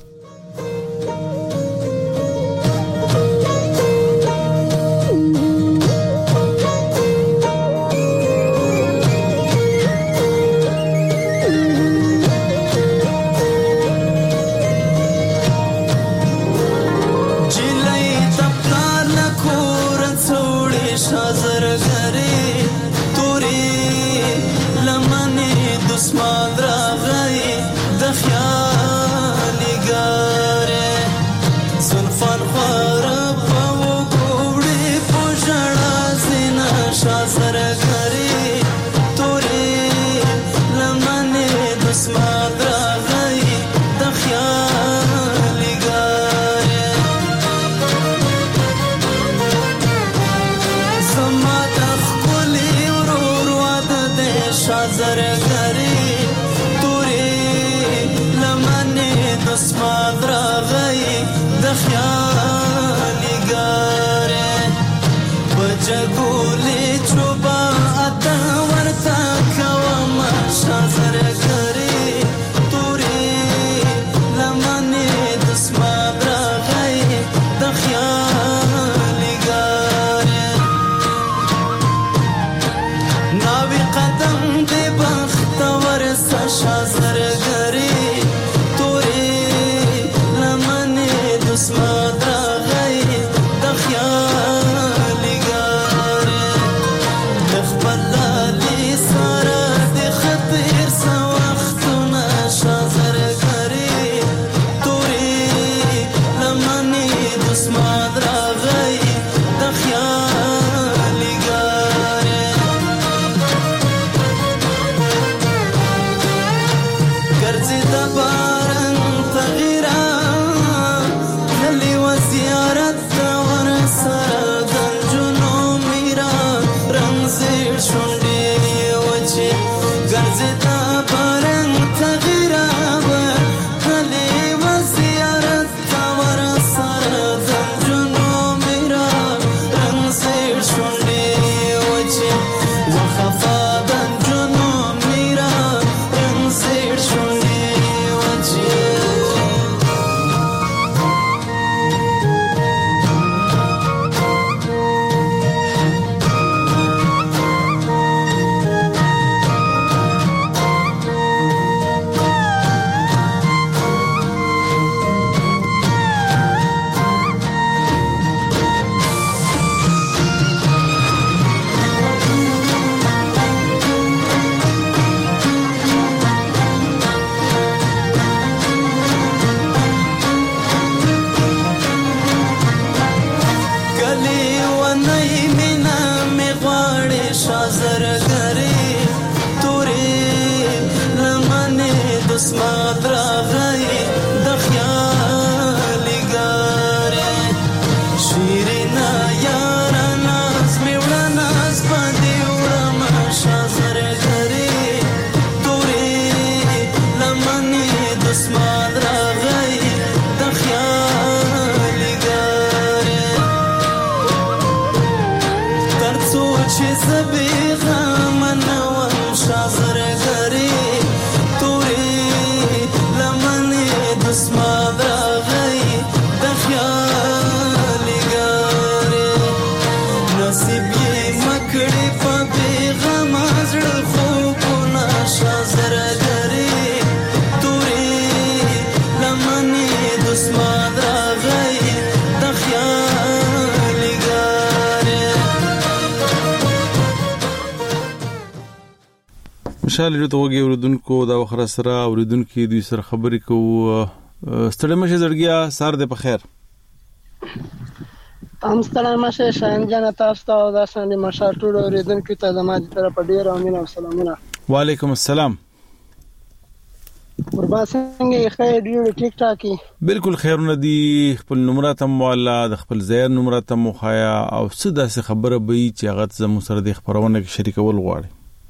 جګولې چوبا اته ور مشال له توګه اوردونکو دا وخره سره اوردونکو دوی سره خبرې کوو. ستړي مشه زړګیا سار دې په خیر. ام ستړي مشه شاین جان تاسو ته دا سندې مشال ټول اوردونکو ته زموږ طرف ډیر امین او سلامونه. وعلیکم السلام. قربان څنګه خیر ډیر ټیک ټاکي؟ بالکل خیرونه دي. خپل نمبر ته مولا د خپل ځای نمبر ته مخایا او څه داسې خبره به چې هغه زمو سره د خبرونه کې شریکول غواړي.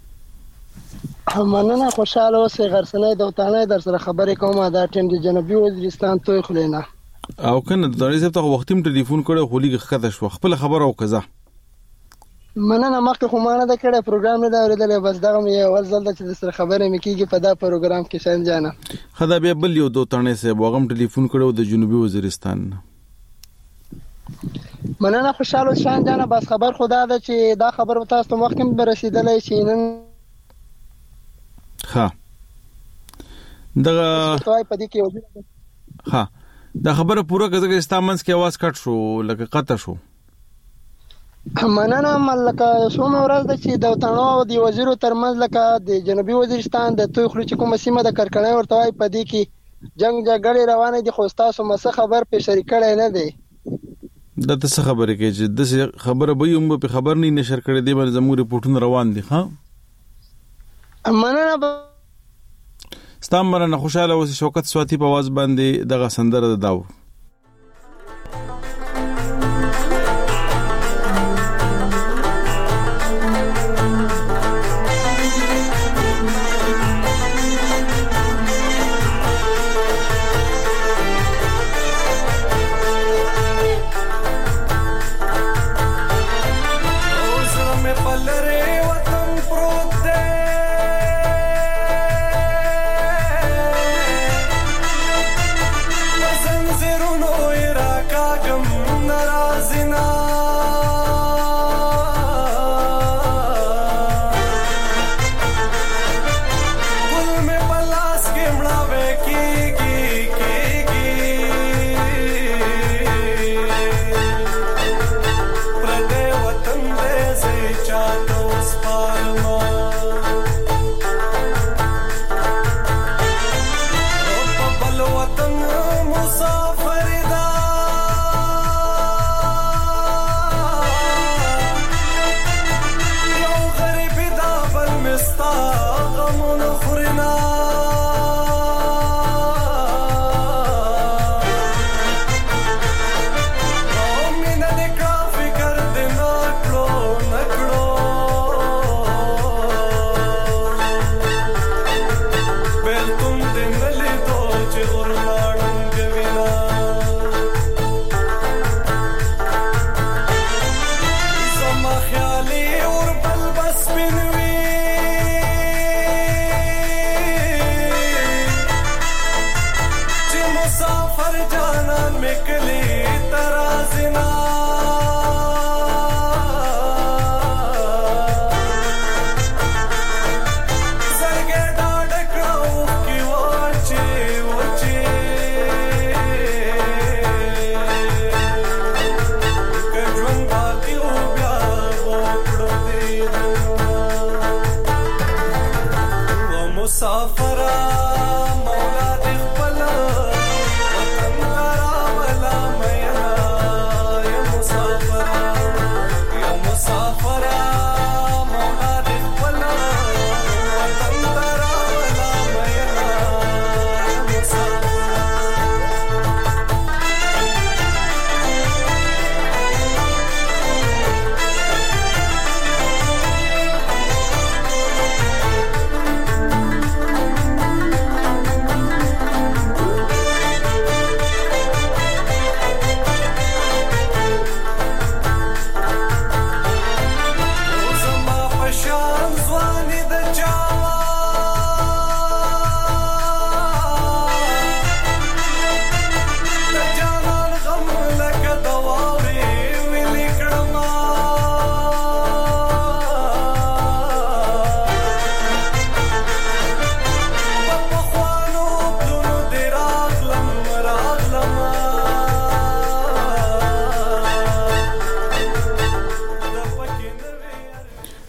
مننه خوشاله اوسې غرسنۍ دوتانه در سره خبرې کوم. دا ټیم د جنوبي وزیرستان توي خلینا او کنه د دې ته وختیم ټلیفون کړو خو لګ خطه شو خپل خبر او کزا. مننه مخکې خو مانه د کړه پروګرام نه دا ورېدل بس دا مې اول ځل چې د سره خبرې مکیږي په دا پروګرام کې شان جانا خدا به بل یو دوتانه سه وغم ټلیفون کړو د جنوبي وزیرستان. مننه خوشاله شان جانا بس خبر خدا ده چې دا خبر تاسو ته مخکې به رسیدلې شي نن ها دغه توای په دې کې وځي. ها دا خبره پوره کزه استامنس کې आवाज کټ شو لکه قطع شو. مننه ملکه څومره ورځ د چې د وطنو او د وزیرو ترمنځ لکه د جنوبي وزیرستان د توي خلک کومه سیمه د کرکړې ورته وای په دې کې جنگ جګړې روانه دي خو تاسو مسه خبر په شریکړې نه دی. دا څه خبره کې چې د خبره به یم په خبر نه نشر کړې دی باندې زموږ ریپورتونه روان دي. ها مننه ستام مننه خوشاله اوسې. شوکت سواتی په आवाज باندې دغه سندره داو.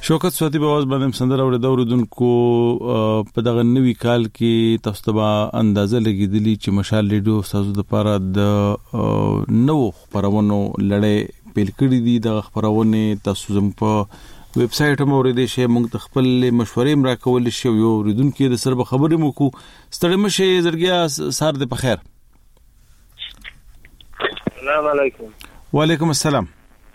شوکت سواتی په واز باندې سندره اورېدو اوریدونکو په دغه نوي کال کې تاسو ته اندازه لګیدلی چې مشال ریډیو تاسو د لپاره د نو خبرونو لړۍ پیل کړې دي. د خبرونه تاسو زم په ویب سټ هم اورېدې شي، موږ خپل مشورې مرا کول شي یو اوریدونکو د سره خبرې مو کو ستړي مشه زړګیا سار د په خیر. السلام علیکم. وعلیکم السلام.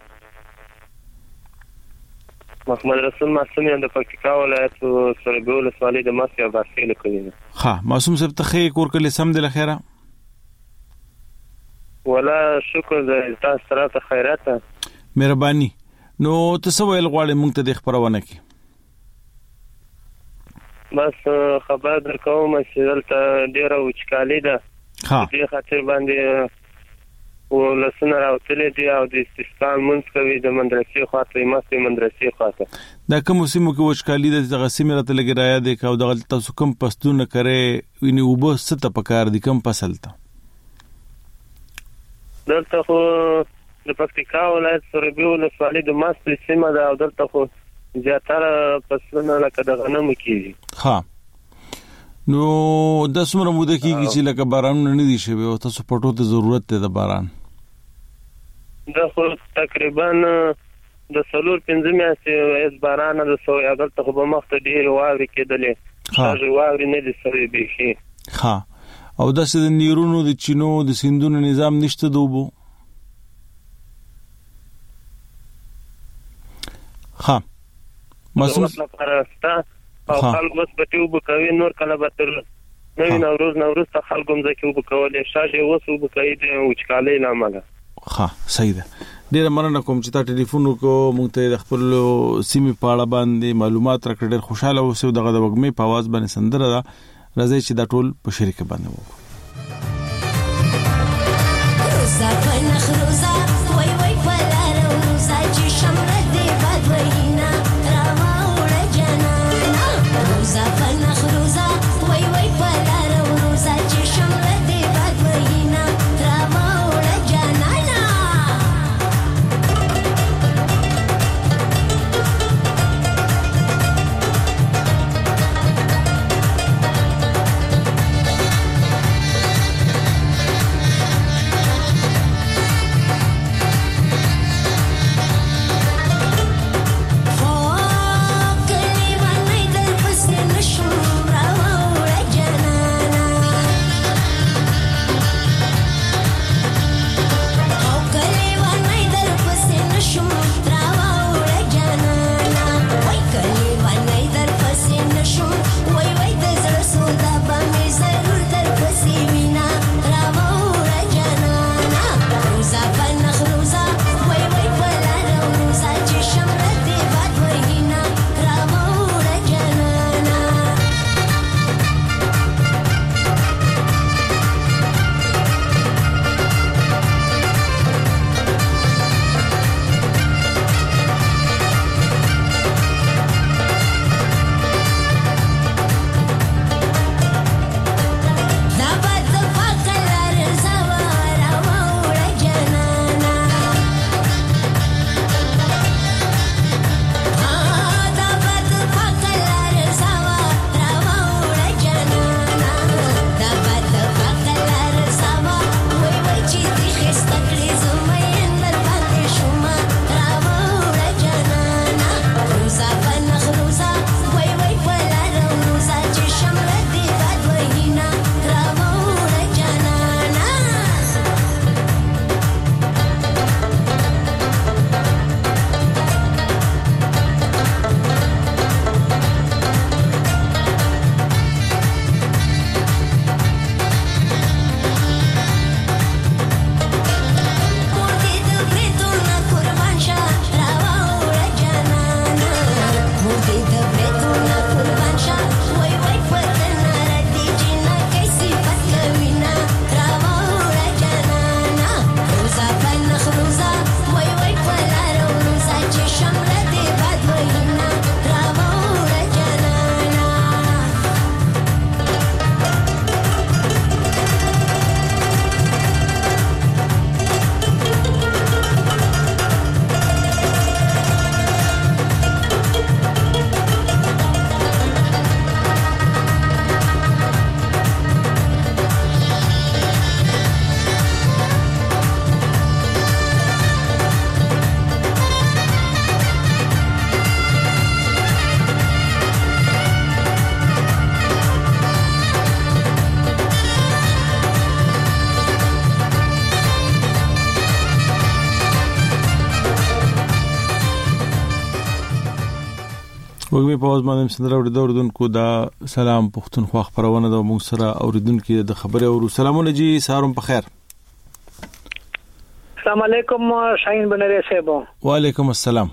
محمد رسول معصوم د پکتیکا ولایت سربیو ولسوالۍ د ماسیا باسیل کوي. ها معصوم صاحب ته خیر کور کله سم د لخيره ولا شکر د تاسو سره خیرات مهرباني. نو تاسو ویل غواړم موږ ته د خبرونه کی بس خبر درکوم چې دلته ډیره وچکالي ده. ها دې خاطر باندې ولسنه راوتلې دي او د استسقام منځ کوي د مدرسې خاطر ماسته مدرسې خاطر دا کوم سیمو کې وچکالي د تقسیم راته لګی رایا دي او د تاسو کوم پستونه کوي ویني وبو ست په کار دي کوم فصل ته دلته خو د پکتیکا ولایت سربیو ولسوالۍ د ماسته سیمه ده او دلته خو زیاتره فصلونه لکه د غنمو کیږي. ها نو د څومره موده کېږي چې لکه باران نه دي شوی او تاسو پټو ته ضرورت ده د باران؟ دا خو تقریبا د سلور پنځه میاشتې اس باران د سو اگر ته په مخ ته ډیر واوري کېدلې هغه واوري نه دي سوي بيخي. ها او د سد نیرونو د چینو د سیندونو نظام نشته دوبو. ها مسوم پرستا او خلک بس پټیو بکوي نور کله به تر نوی نوروز نوروز ته خلک هم ځکه وبکولې شاشه وسو بکوي د وچکالۍ لامل. ها صحیح ده. ډیر مننه کوم چې تا ټلیفون وکړو موږ ته د خپل سیمې په اړه باندې معلومات راکړ. ډیر خوشاله اوسو دغه د وګمې په आवाज باندې سندره ده راځي چې دا ټول په شریک باندې وو. روزا په نخروزا وای وای فلاره روزا چې شمره دی بد وینا راما وړه جانا روزا په نخروزا وای وای فلاره روزا چې شمره دی بد وینا راما وړه جانا وګمې په اوس باندې سندره ورته اوردونکو دا سلام پښتونخوا خبرونه د موږ سره اوریدونکو د خبرې او سلامونه جی سهارم په خیر. السلام علیکم شاهین بنری صاحب. وعلیکم السلام.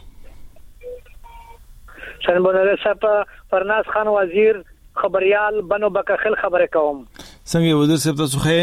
شاهین بنری صاحب فرناز خان وزیر خبريال بنو بکخل خبره کوم. څنګه وزیر صاحب تاسو خې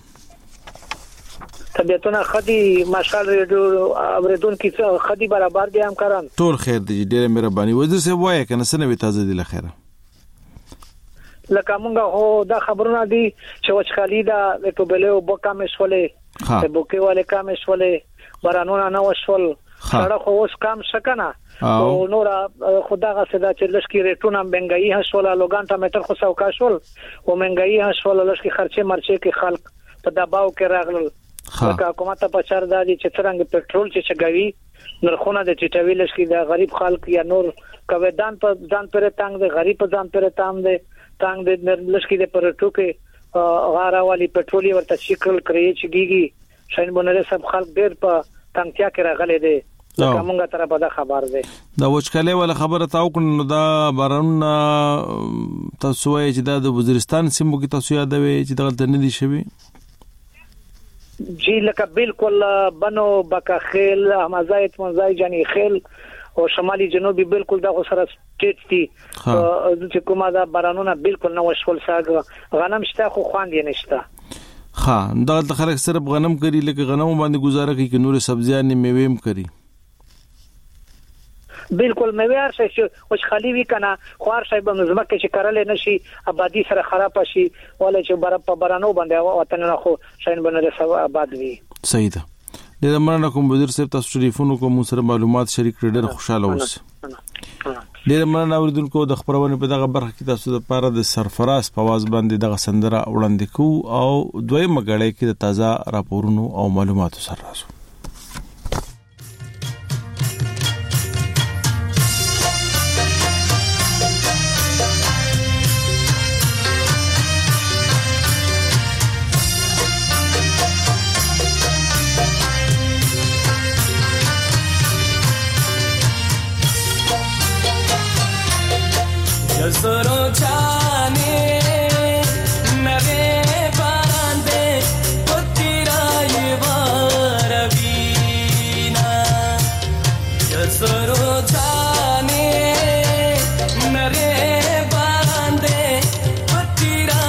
طبيعتونه خدي ماشال ریډیو اوریدونکو خدي برابر دي همکاران ټول خیر دي ډېر مهرباني. وزیر صاحب وایي کنه سنوي تازه دي لخيره لکه مونږه هو دا خبرونه دي چې وچخالي دا په بلو بوکا مشولې ها بوکي والے کام مشولې بارانونه نه وشول سره خو اوس کام شکنه او نور خدا غسدا چې لشکې ریټونه بنګایي هشول لوګان ټامیټر خو سوکا شول او منګایي هشول لشکې خرچه مرچه کې خلک په دباو کې راغلل. لکه حکومت په چار دادي چې څنګه پېټرول چې چګوي نرخونه د چټوي لشکې د غریب خلک یا نور کویدان په ځان پر تانګ د غریب په ځان پر تام دي تانګ د لشکې د پر ټوکې غاره والی پېټرولي ورته شکل کړی چې دیږي شاین بنره سب خلک ډېر په تانګتیا کې راغلي دي. لکه مونږه تر په دا خبر ده دا وچکاله ولا خبره تاو کړو دا باران تاسو یې چې د وزیرستان سیمو کې تاسو یادوي چې دغه نه دي شوی جی لکه بالکل بنو بکخیل همزایت منزای جانی خیل او شمالي جنوبي بالکل دا سره سټیټ دي چې کومه دا بارانونه بالکل نه وشول ساګ غنم شته خو خواندې نشته. ها دا خلک صرف غنم کوي لکه غنم باندې گزاره کوي چې نور سبزیان میوه هم کوي بالکل میوه شي چې خالي وی کنه خوار شي به مزمکه چې کارل نشي آبادی سره خراب شي ولا چې بر په برانو باندې وطن نه خو شاین بنره سو آباد وي. صحیح ده. د مننه کوم وزیر صاحب تاسو ټلیفون کوم سره معلومات شریک کړئ ډېر خوشاله اوسئ. ډېر مننه اوریدونکو د خبرونه په دغه برخه کې تاسو د پاره د سرفراز په आवाज باندې دغه سندره وړاندې کو او دوی مګړې کې د تازه راپورونو او معلوماتو سره راځو. Soro chane mere barande potira yevaravina Soro chane mere barande potira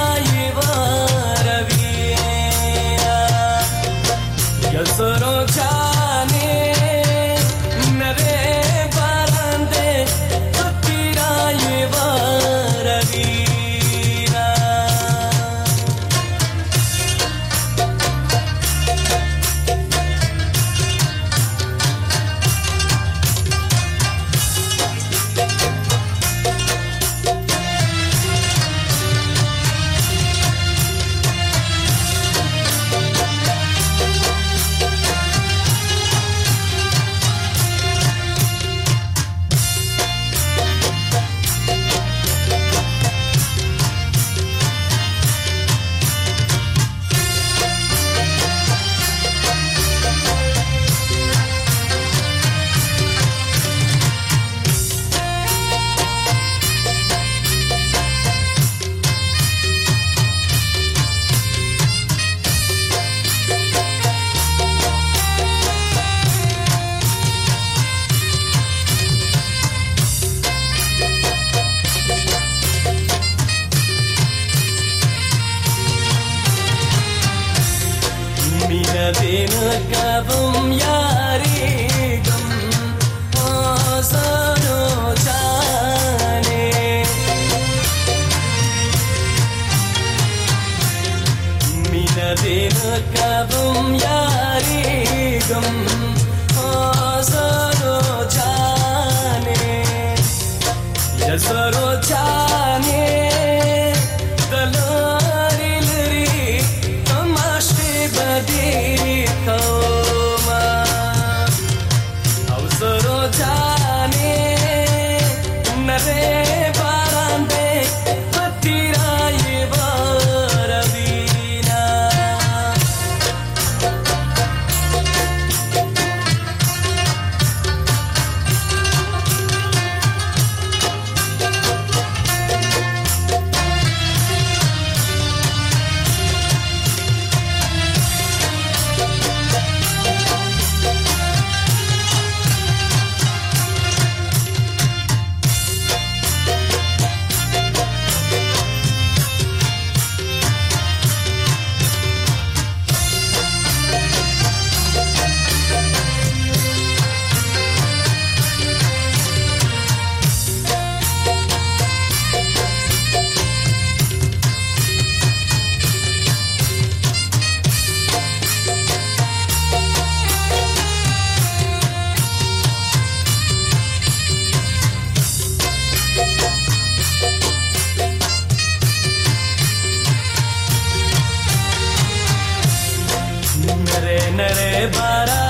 yevaravina Soro chane mere barande potira yevaravina Bin kabum yarigum asano chane Mina bin kabum yarigum asano chane Yasaro chane dalari lari tamashi badi باران